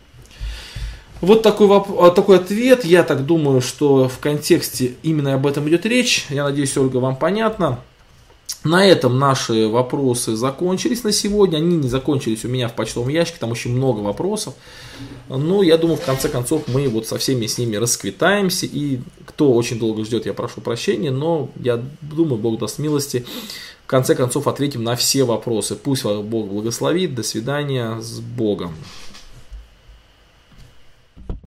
Вот такой, такой ответ. Я так думаю, что в контексте именно об этом идет речь. Я надеюсь, Ольга, вам понятно. На этом наши вопросы закончились на сегодня. Они не закончились у меня в почтовом ящике, там очень много вопросов. Но я думаю, в конце концов, мы вот со всеми с ними расквитаемся. И кто очень долго ждет, я прошу прощения, но я думаю, Бог даст милости. В конце концов, ответим на все вопросы. Пусть вас Бог благословит. До свидания. С Богом.